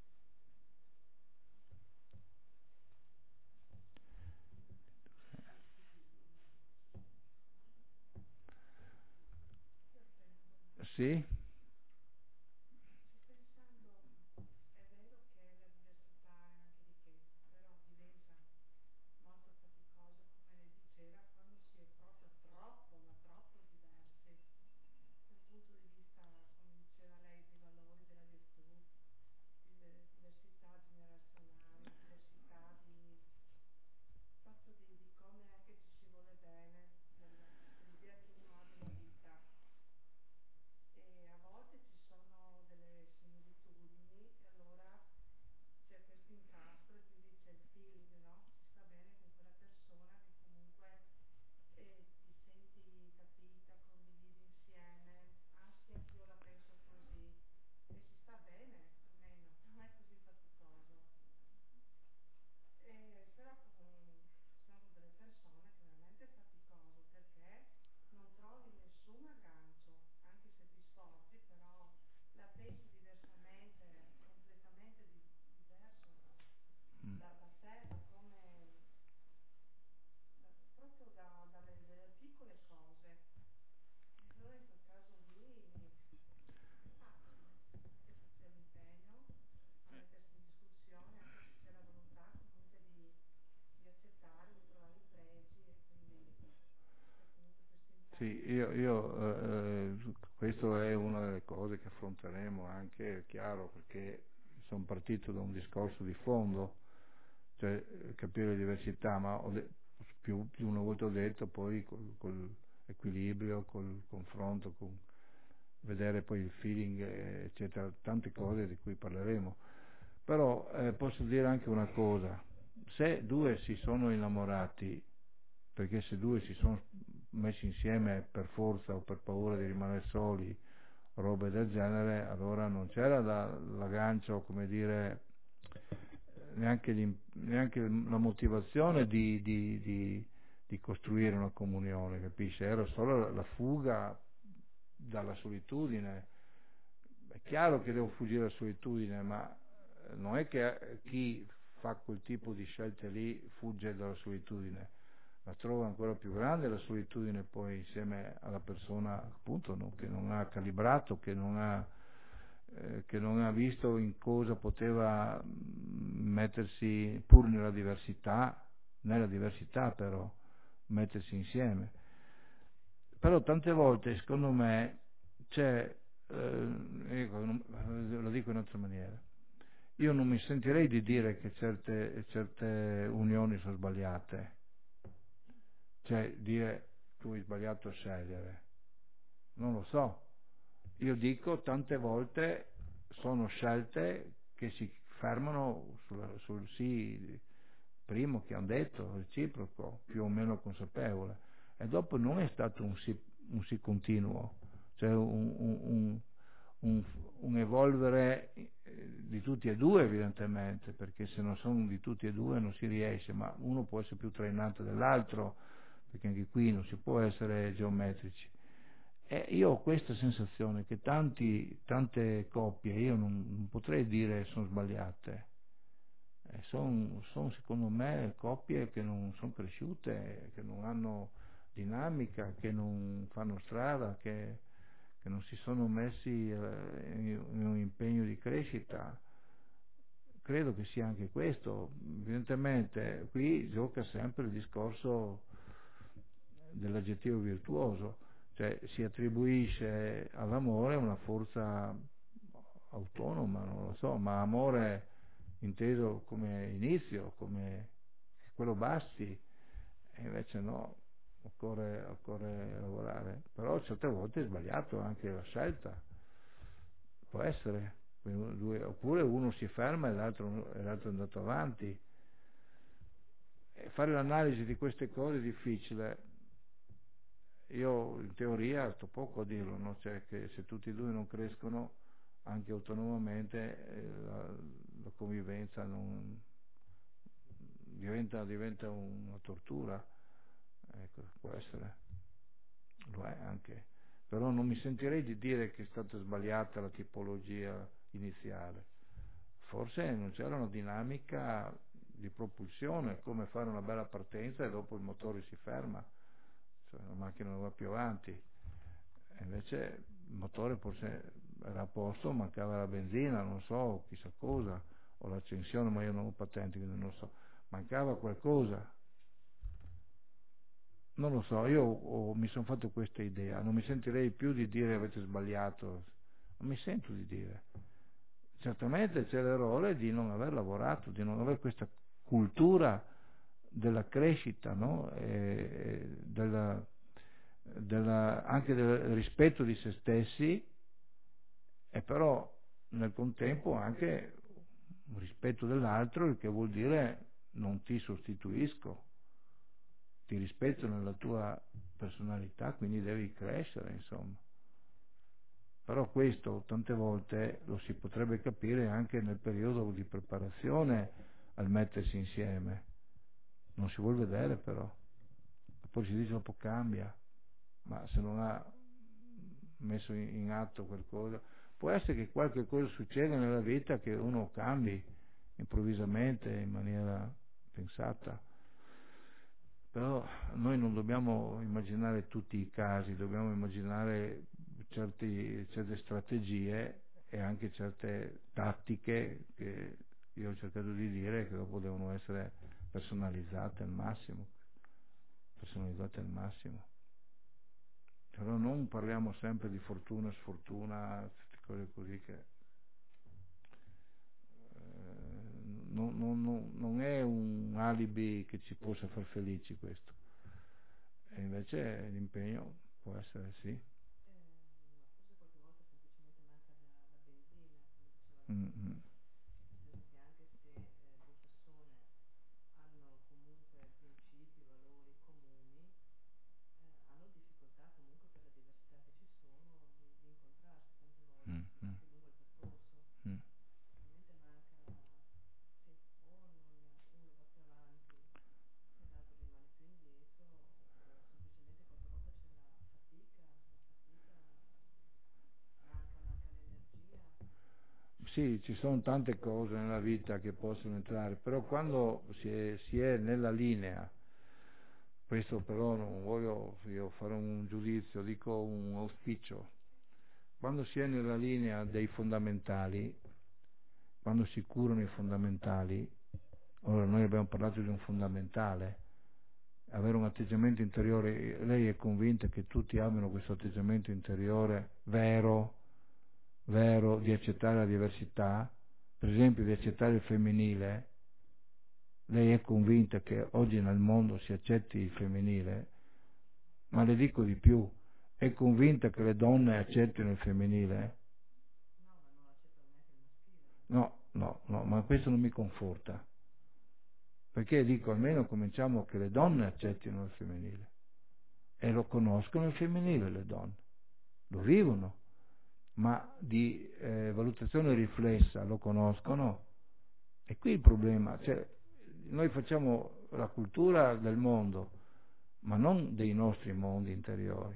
Sì? Sì, io, io eh, questo è una delle cose che affronteremo anche, è chiaro, perché sono partito da un discorso di fondo, cioè capire le diversità, ma ho de- più, più una volta ho detto poi col, col equilibrio, col confronto, con vedere poi il feeling, eccetera, tante cose di cui parleremo. Però eh, posso dire anche una cosa, se due si sono innamorati, perché se due si sono messi insieme per forza o per paura di rimanere soli, robe del genere, allora non c'era la, l'aggancio, come dire, neanche, gli, neanche la motivazione di, di, di, di costruire una comunione, capisci? Era solo la fuga dalla solitudine. È chiaro che devo fuggire dalla solitudine, ma non è che chi fa quel tipo di scelte lì fugge dalla solitudine. la trovo ancora più grande la solitudine poi insieme alla persona appunto no, che non ha calibrato, che non ha, eh, che non ha visto in cosa poteva mettersi pur nella diversità, nella diversità però mettersi insieme. Però tante volte secondo me c'è, eh, ecco, lo dico in un'altra maniera, io non mi sentirei di dire che certe, certe unioni sono sbagliate, cioè dire tu hai sbagliato a scegliere, non lo so, io dico tante volte sono scelte che si fermano sul, sul sì primo che hanno detto, reciproco, più o meno consapevole, e dopo non è stato un sì, un sì continuo, cioè un, un, un, un evolvere di tutti e due evidentemente, perché se non sono di tutti e due non si riesce, ma uno può essere più trainante dell'altro, perché anche qui non si può essere geometrici. E io ho questa sensazione che tanti, tante coppie, io non, non potrei dire sono sbagliate, eh, sono son, secondo me coppie che non sono cresciute, che non hanno dinamica, che non fanno strada, che, che non si sono messi eh, in, in un impegno di crescita. Credo che sia anche questo. Evidentemente qui gioca sempre il discorso dell'aggettivo virtuoso, cioè si attribuisce all'amore una forza autonoma, non lo so, ma amore inteso come inizio, come quello basti, e invece no, occorre, occorre lavorare, però certe volte è sbagliato anche la scelta, può essere, due, oppure uno si ferma e l'altro, e l'altro è andato avanti. E fare l'analisi di queste cose è difficile. Io in teoria sto poco a dirlo, no? Cioè che se tutti e due non crescono anche autonomamente eh, la, la convivenza non diventa, diventa una tortura, ecco, può essere, lo è anche, però non mi sentirei di dire che è stata sbagliata la tipologia iniziale, forse non c'era una dinamica di propulsione, come fare una bella partenza e dopo il motore si ferma, cioè la macchina non va più avanti, e invece il motore forse era a posto, mancava la benzina, non so, chissà cosa, o l'accensione, ma io non ho patenti, quindi non so, mancava qualcosa, non lo so, io ho, mi sono fatto questa idea, non mi sentirei più di dire avete sbagliato, non mi sento di dire, certamente c'è l'errore di non aver lavorato, di non avere questa cultura della crescita, no? E della, della, anche del rispetto di se stessi, e però nel contempo anche un rispetto dell'altro, il che vuol dire non ti sostituisco, ti rispetto nella tua personalità, quindi devi crescere, insomma. Però questo tante volte lo si potrebbe capire anche nel periodo di preparazione al mettersi insieme, non si vuol vedere però, poi si dice dopo cambia, ma se non ha messo in atto qualcosa, può essere che qualche cosa succeda nella vita che uno cambi improvvisamente in maniera pensata, però noi non dobbiamo immaginare tutti i casi, dobbiamo immaginare certi, certe strategie e anche certe tattiche che io ho cercato di dire che dopo devono essere personalizzate al massimo, personalizzate al massimo. Però non parliamo sempre di fortuna, sfortuna, queste cose così che eh, non, non, non, non è un alibi che ci possa far felici questo, e invece l'impegno può essere sì. Mm-hmm. Mm-hmm. Mm. Sì, ci sono tante cose nella vita che possono entrare, però quando si è, si è nella linea Questo però non voglio io fare un giudizio, dico un auspicio. Quando si è nella linea dei fondamentali, quando si curano i fondamentali, ora noi abbiamo parlato di un fondamentale, avere un atteggiamento interiore, lei è convinta che tutti abbiano questo atteggiamento interiore vero, vero, di accettare la diversità, per esempio di accettare il femminile? Lei è convinta che oggi nel mondo si accetti il femminile? Ma le dico di più, è convinta che le donne accettino il femminile? No, no, no, ma questo non mi conforta, perché dico almeno cominciamo che le donne accettino il femminile, e lo conoscono il femminile le donne, lo vivono, ma di eh, valutazione riflessa lo conoscono? E qui il problema, cioè noi facciamo la cultura del mondo, ma non dei nostri mondi interiori.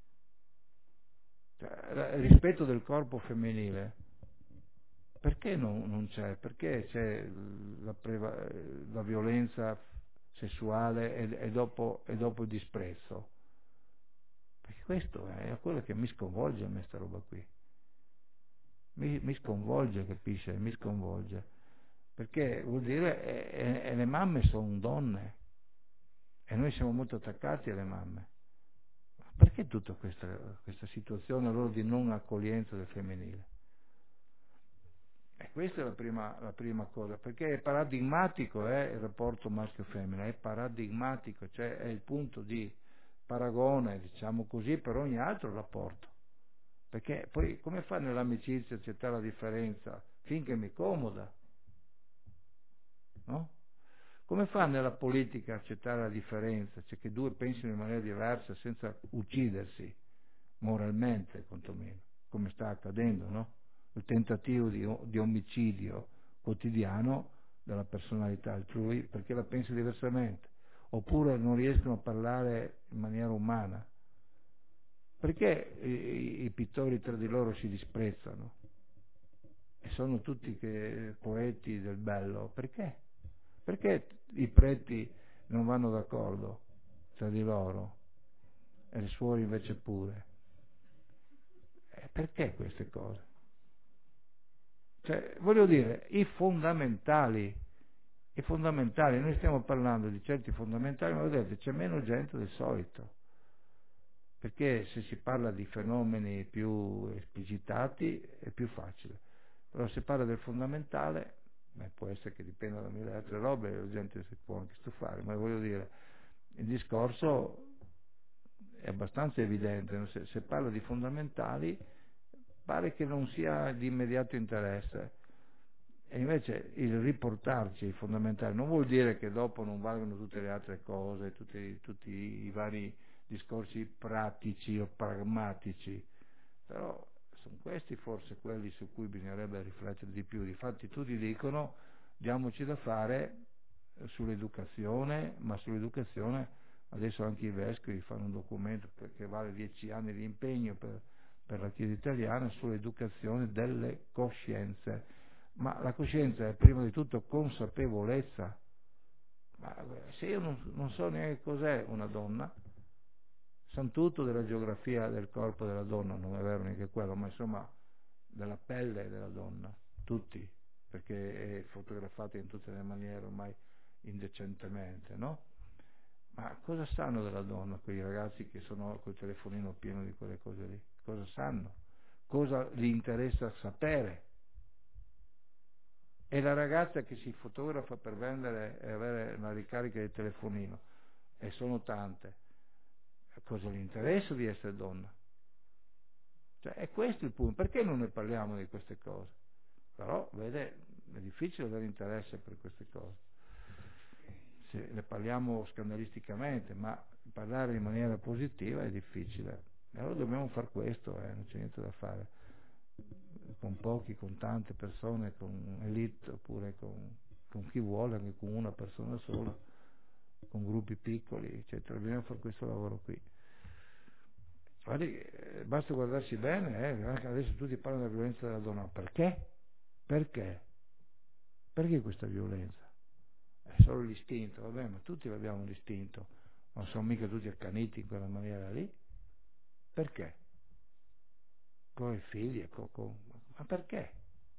Cioè, il rispetto del corpo femminile, perché non, non c'è? Perché c'è la, preva, la violenza sessuale e, e, dopo, e dopo il disprezzo? Perché questo è quello che mi sconvolge a me, sta roba qui. Mi, mi sconvolge, capisce? Mi sconvolge. Perché vuol dire che eh, eh, le mamme sono donne e noi siamo molto attaccati alle mamme. Perché tutta questa, questa situazione allora di non accoglienza del femminile? E questa è la prima, la prima cosa, perché è paradigmatico eh, il rapporto maschio-femmina, è paradigmatico, cioè è il punto di paragone, diciamo così, per ogni altro rapporto. Perché poi come fa nell'amicizia a accettare la differenza? Finché mi comoda, no? Come fa nella politica a accettare la differenza? Cioè che due pensino in maniera diversa senza uccidersi, moralmente quantomeno, come sta accadendo, no? Il tentativo di, di omicidio quotidiano della personalità altrui perché la pensa diversamente, oppure non riescono a parlare in maniera umana. Perché i, i pittori tra di loro si disprezzano? E sono tutti che, poeti del bello. Perché? Perché i preti non vanno d'accordo tra di loro e le suore invece pure? E perché queste cose? Cioè, voglio dire, i fondamentali, i fondamentali, noi stiamo parlando di certi fondamentali, ma vedete, c'è meno gente del solito, perché se si parla di fenomeni più esplicitati è più facile, però se parla del fondamentale, beh, può essere che dipenda da mille altre robe, la gente si può anche stufare, ma voglio dire, il discorso è abbastanza evidente, se, se parla di fondamentali pare che non sia di immediato interesse, e invece il riportarci ai fondamentali non vuol dire che dopo non valgono tutte le altre cose, tutti, tutti i vari discorsi pratici o pragmatici, però sono questi forse quelli su cui bisognerebbe riflettere di più. Difatti tutti dicono diamoci da fare sull'educazione, ma sull'educazione adesso anche i vescovi fanno un documento che vale dieci anni di impegno per per la Chiesa italiana sull'educazione delle coscienze, ma la coscienza è prima di tutto consapevolezza. Ma se io non, non so neanche cos'è una donna, sanno tutto della geografia del corpo della donna, non è vero neanche quello, ma insomma della pelle della donna, tutti, perché è fotografata in tutte le maniere ormai indecentemente, no? Ma cosa sanno della donna quei ragazzi che sono col telefonino pieno di quelle cose lì? Cosa sanno? Cosa gli interessa sapere? E la ragazza che si fotografa per vendere e avere una ricarica di telefonino, e sono tante, cosa gli interessa di essere donna? Cioè, è questo il punto. Perché non ne parliamo di queste cose? Però, vede, è difficile avere interesse per queste cose. Se ne parliamo scandalisticamente, ma parlare in maniera positiva è difficile. E allora dobbiamo fare questo, eh, non c'è niente da fare. Con pochi, con tante persone, con elite, oppure con, con chi vuole, anche con una persona sola, con gruppi piccoli, eccetera. Dobbiamo fare questo lavoro qui. Guardi, eh, basta guardarsi bene, eh, anche adesso tutti parlano della violenza della donna. Perché? Perché? Perché questa violenza? È solo l'istinto, vabbè, ma tutti abbiamo l'istinto, non sono mica tutti accaniti in quella maniera lì. Perché? Con i figli, con, con... ma perché?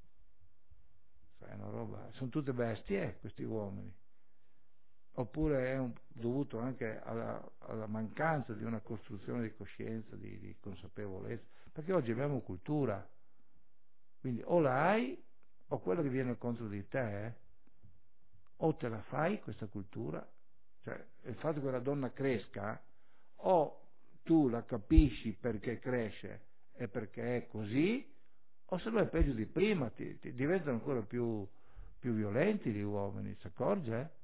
È una roba, sono tutte bestie questi uomini. Oppure è un, dovuto anche alla, alla mancanza di una costruzione di coscienza, di, di consapevolezza, perché oggi abbiamo cultura, quindi o la hai o quello che viene contro di te, eh, o te la fai questa cultura, cioè il fatto che quella donna cresca, o tu la capisci perché cresce e perché è così, o se no è peggio di prima, ti, ti diventano ancora più, più violenti gli uomini, si accorge?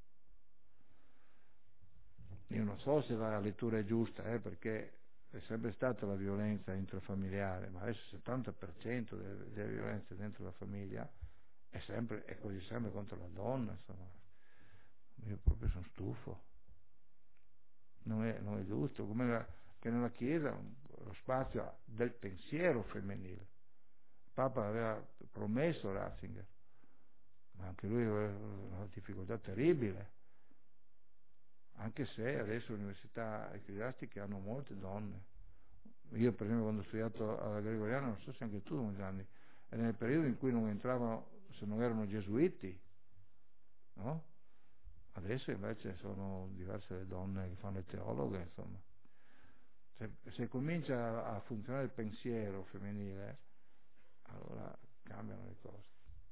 Io non so se la lettura è giusta, eh, perché è sempre stata la violenza intrafamiliare, ma adesso il settanta per cento delle, delle violenze dentro la famiglia è, sempre, è quasi sempre contro la donna, insomma. Io proprio sono stufo. Non è, non è giusto, come la, che nella Chiesa lo spazio del pensiero femminile. Il Papa aveva promesso Ratzinger, ma anche lui aveva una difficoltà terribile. Anche se adesso le università ecclesiastiche hanno molte donne. Io per esempio quando ho studiato alla Gregoriana, non so se anche tu Gianni, era nel periodo in cui non entravano, se non erano gesuiti, no? Adesso invece sono diverse le donne che fanno le teologhe, insomma. Se, se comincia a funzionare il pensiero femminile, allora cambiano le cose.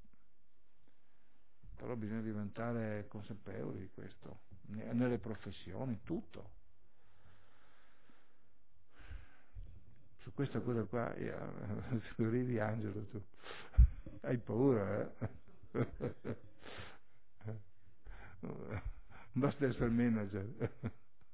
Però bisogna diventare consapevoli di questo, nelle professioni, tutto. Su questa cosa qua, io, tu ridi Angelo, tu hai paura, eh? Basta essere manager.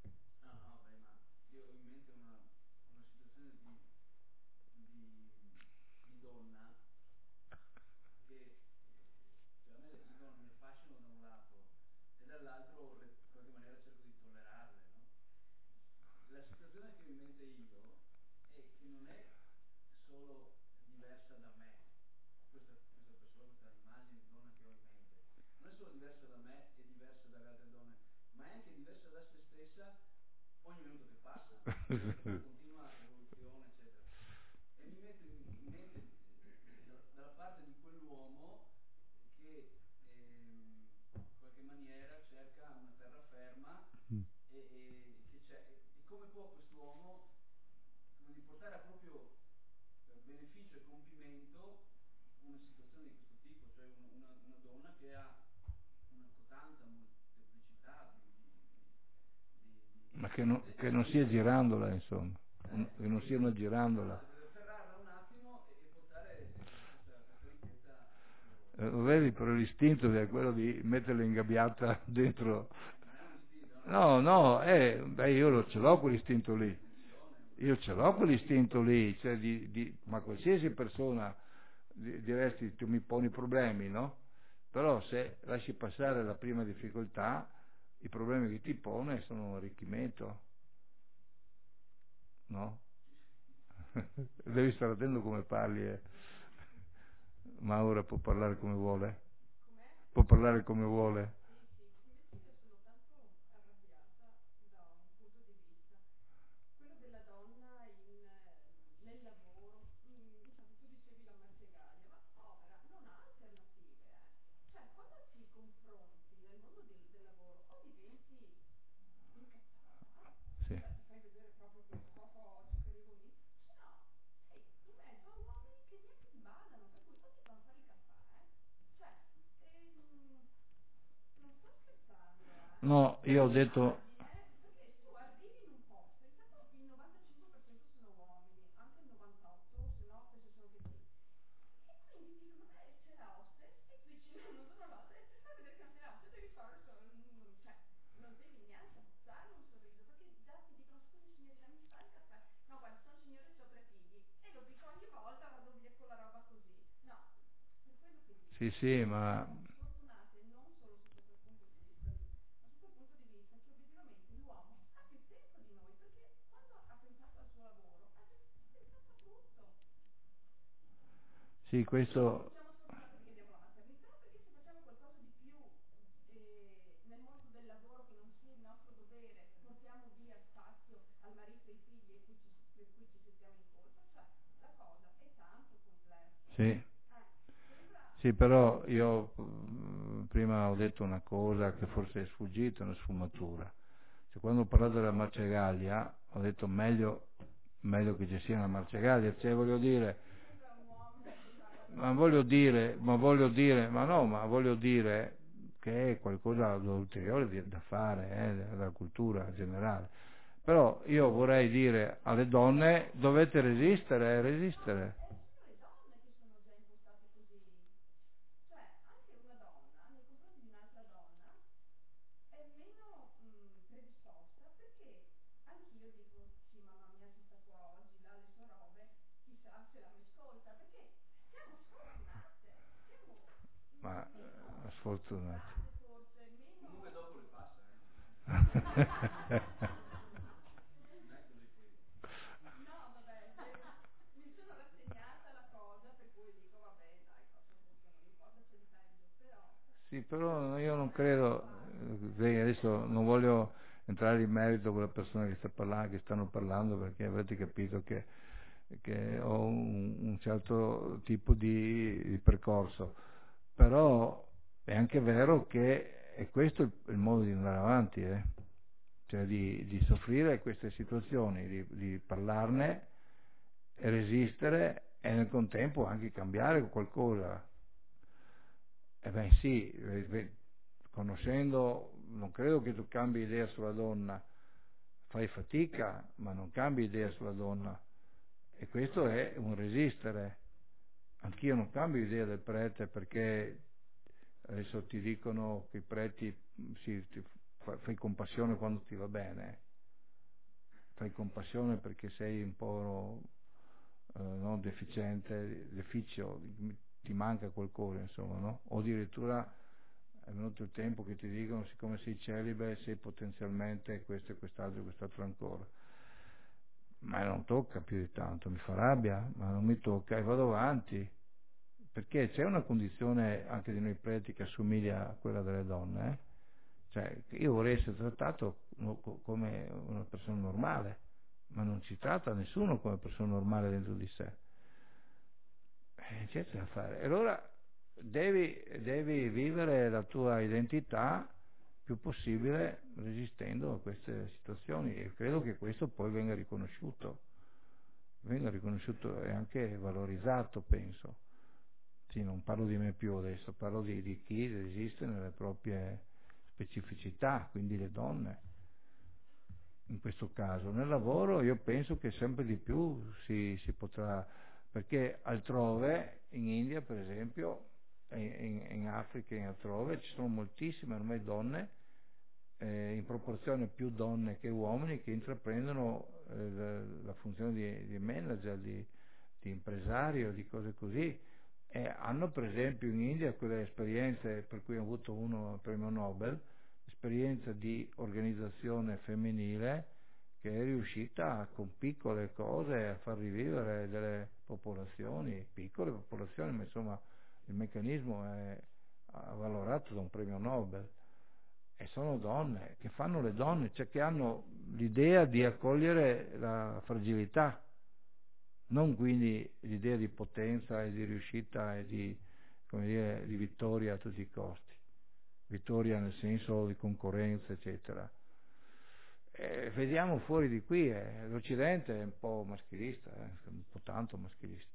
Ma che non, che non sia girandola, insomma, che non sia una girandola. Eh, vedi, però l'istinto è quello di metterla ingabbiata dentro. No, no, eh, beh, io lo, ce l'ho quell'istinto lì. Io ce l'ho quell'istinto lì, cioè di, di, ma qualsiasi persona di- diresti tu mi poni problemi, no? Però se lasci passare la prima difficoltà, i problemi che ti pone sono un arricchimento, no? Devi stare attento come parli, eh. Maura può parlare come vuole, può parlare come vuole. Sì. No, io ho detto, sì, sì, ma sì, questo Sì. Sì, però io mh, prima ho detto una cosa che forse è sfuggita, una sfumatura. Cioè, quando ho parlato della Marcegaglia, ho detto meglio, meglio che ci sia una Marcegaglia, cioè voglio dire, ma voglio dire, ma voglio dire, ma no, ma voglio dire che è qualcosa di ulteriore da fare, eh, della cultura generale. Però io vorrei dire alle donne, dovete resistere, resistere. Ma eh, sfortunati. Comunque dopo le passa, eh. Sì, però io non credo, eh, adesso non voglio entrare in merito con la persona che sta parlando, che stanno parlando, perché avrete capito che, che ho un, un certo tipo di, di percorso, però è anche vero che è questo il, il modo di andare avanti, eh? Cioè di, di soffrire queste situazioni, di, di parlarne e resistere e nel contempo anche cambiare qualcosa. Eh beh sì, eh, conoscendo, non credo che tu cambi idea sulla donna, fai fatica, ma non cambi idea sulla donna. E questo è un resistere. Anch'io non cambio idea del prete perché adesso ti dicono che i preti, sì, ti, fai compassione quando ti va bene, fai compassione perché sei un po' eh, non deficiente, deficio, ti manca qualcosa, insomma, no? O addirittura è venuto il tempo che ti dicono, siccome sei celibe, sei potenzialmente questo e quest'altro e quest'altro ancora. Ma non tocca più di tanto, mi fa rabbia, ma non mi tocca e vado avanti. Perché c'è una condizione anche di noi preti che assomiglia a quella delle donne, eh? Cioè, io vorrei essere trattato come una persona normale, ma non ci tratta nessuno come persona normale dentro di sé. Eh, c'è da fare. E allora devi, devi vivere la tua identità più possibile resistendo a queste situazioni e credo che questo poi venga riconosciuto, venga riconosciuto e anche valorizzato, penso. Sì, non parlo di me più adesso, parlo di, di chi resiste nelle proprie specificità, quindi le donne. In questo caso, nel lavoro io penso che sempre di più si, si potrà, perché altrove, in India per esempio, in, in Africa e in altrove, ci sono moltissime ormai donne, eh, in proporzione più donne che uomini, che intraprendono eh, la, la funzione di, di manager, di, di impresario, di cose così. E hanno per esempio in India quelle esperienze per cui ha avuto uno il premio Nobel, esperienza di organizzazione femminile che è riuscita con piccole cose a far rivivere delle popolazioni, piccole popolazioni, ma insomma il meccanismo è avvalorato da un premio Nobel. E sono donne, che fanno le donne, cioè che hanno l'idea di accogliere la fragilità, non quindi l'idea di potenza e di riuscita e di, come dire, di vittoria a tutti i costi, vittoria nel senso di concorrenza, eccetera. E vediamo fuori di qui, eh, l'Occidente è un po' maschilista, eh, un po' tanto maschilista.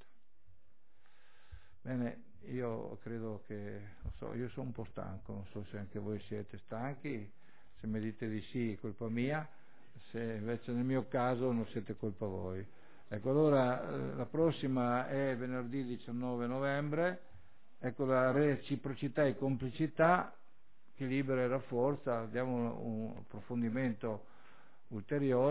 Bene, io credo che, non so, io sono un po' stanco, non so se anche voi siete stanchi, se mi dite di sì è colpa mia, se invece nel mio caso non siete colpa voi. Ecco, allora la prossima è venerdì diciannove novembre, ecco la reciprocità e complicità che libera e rafforza, diamo un approfondimento ulteriore.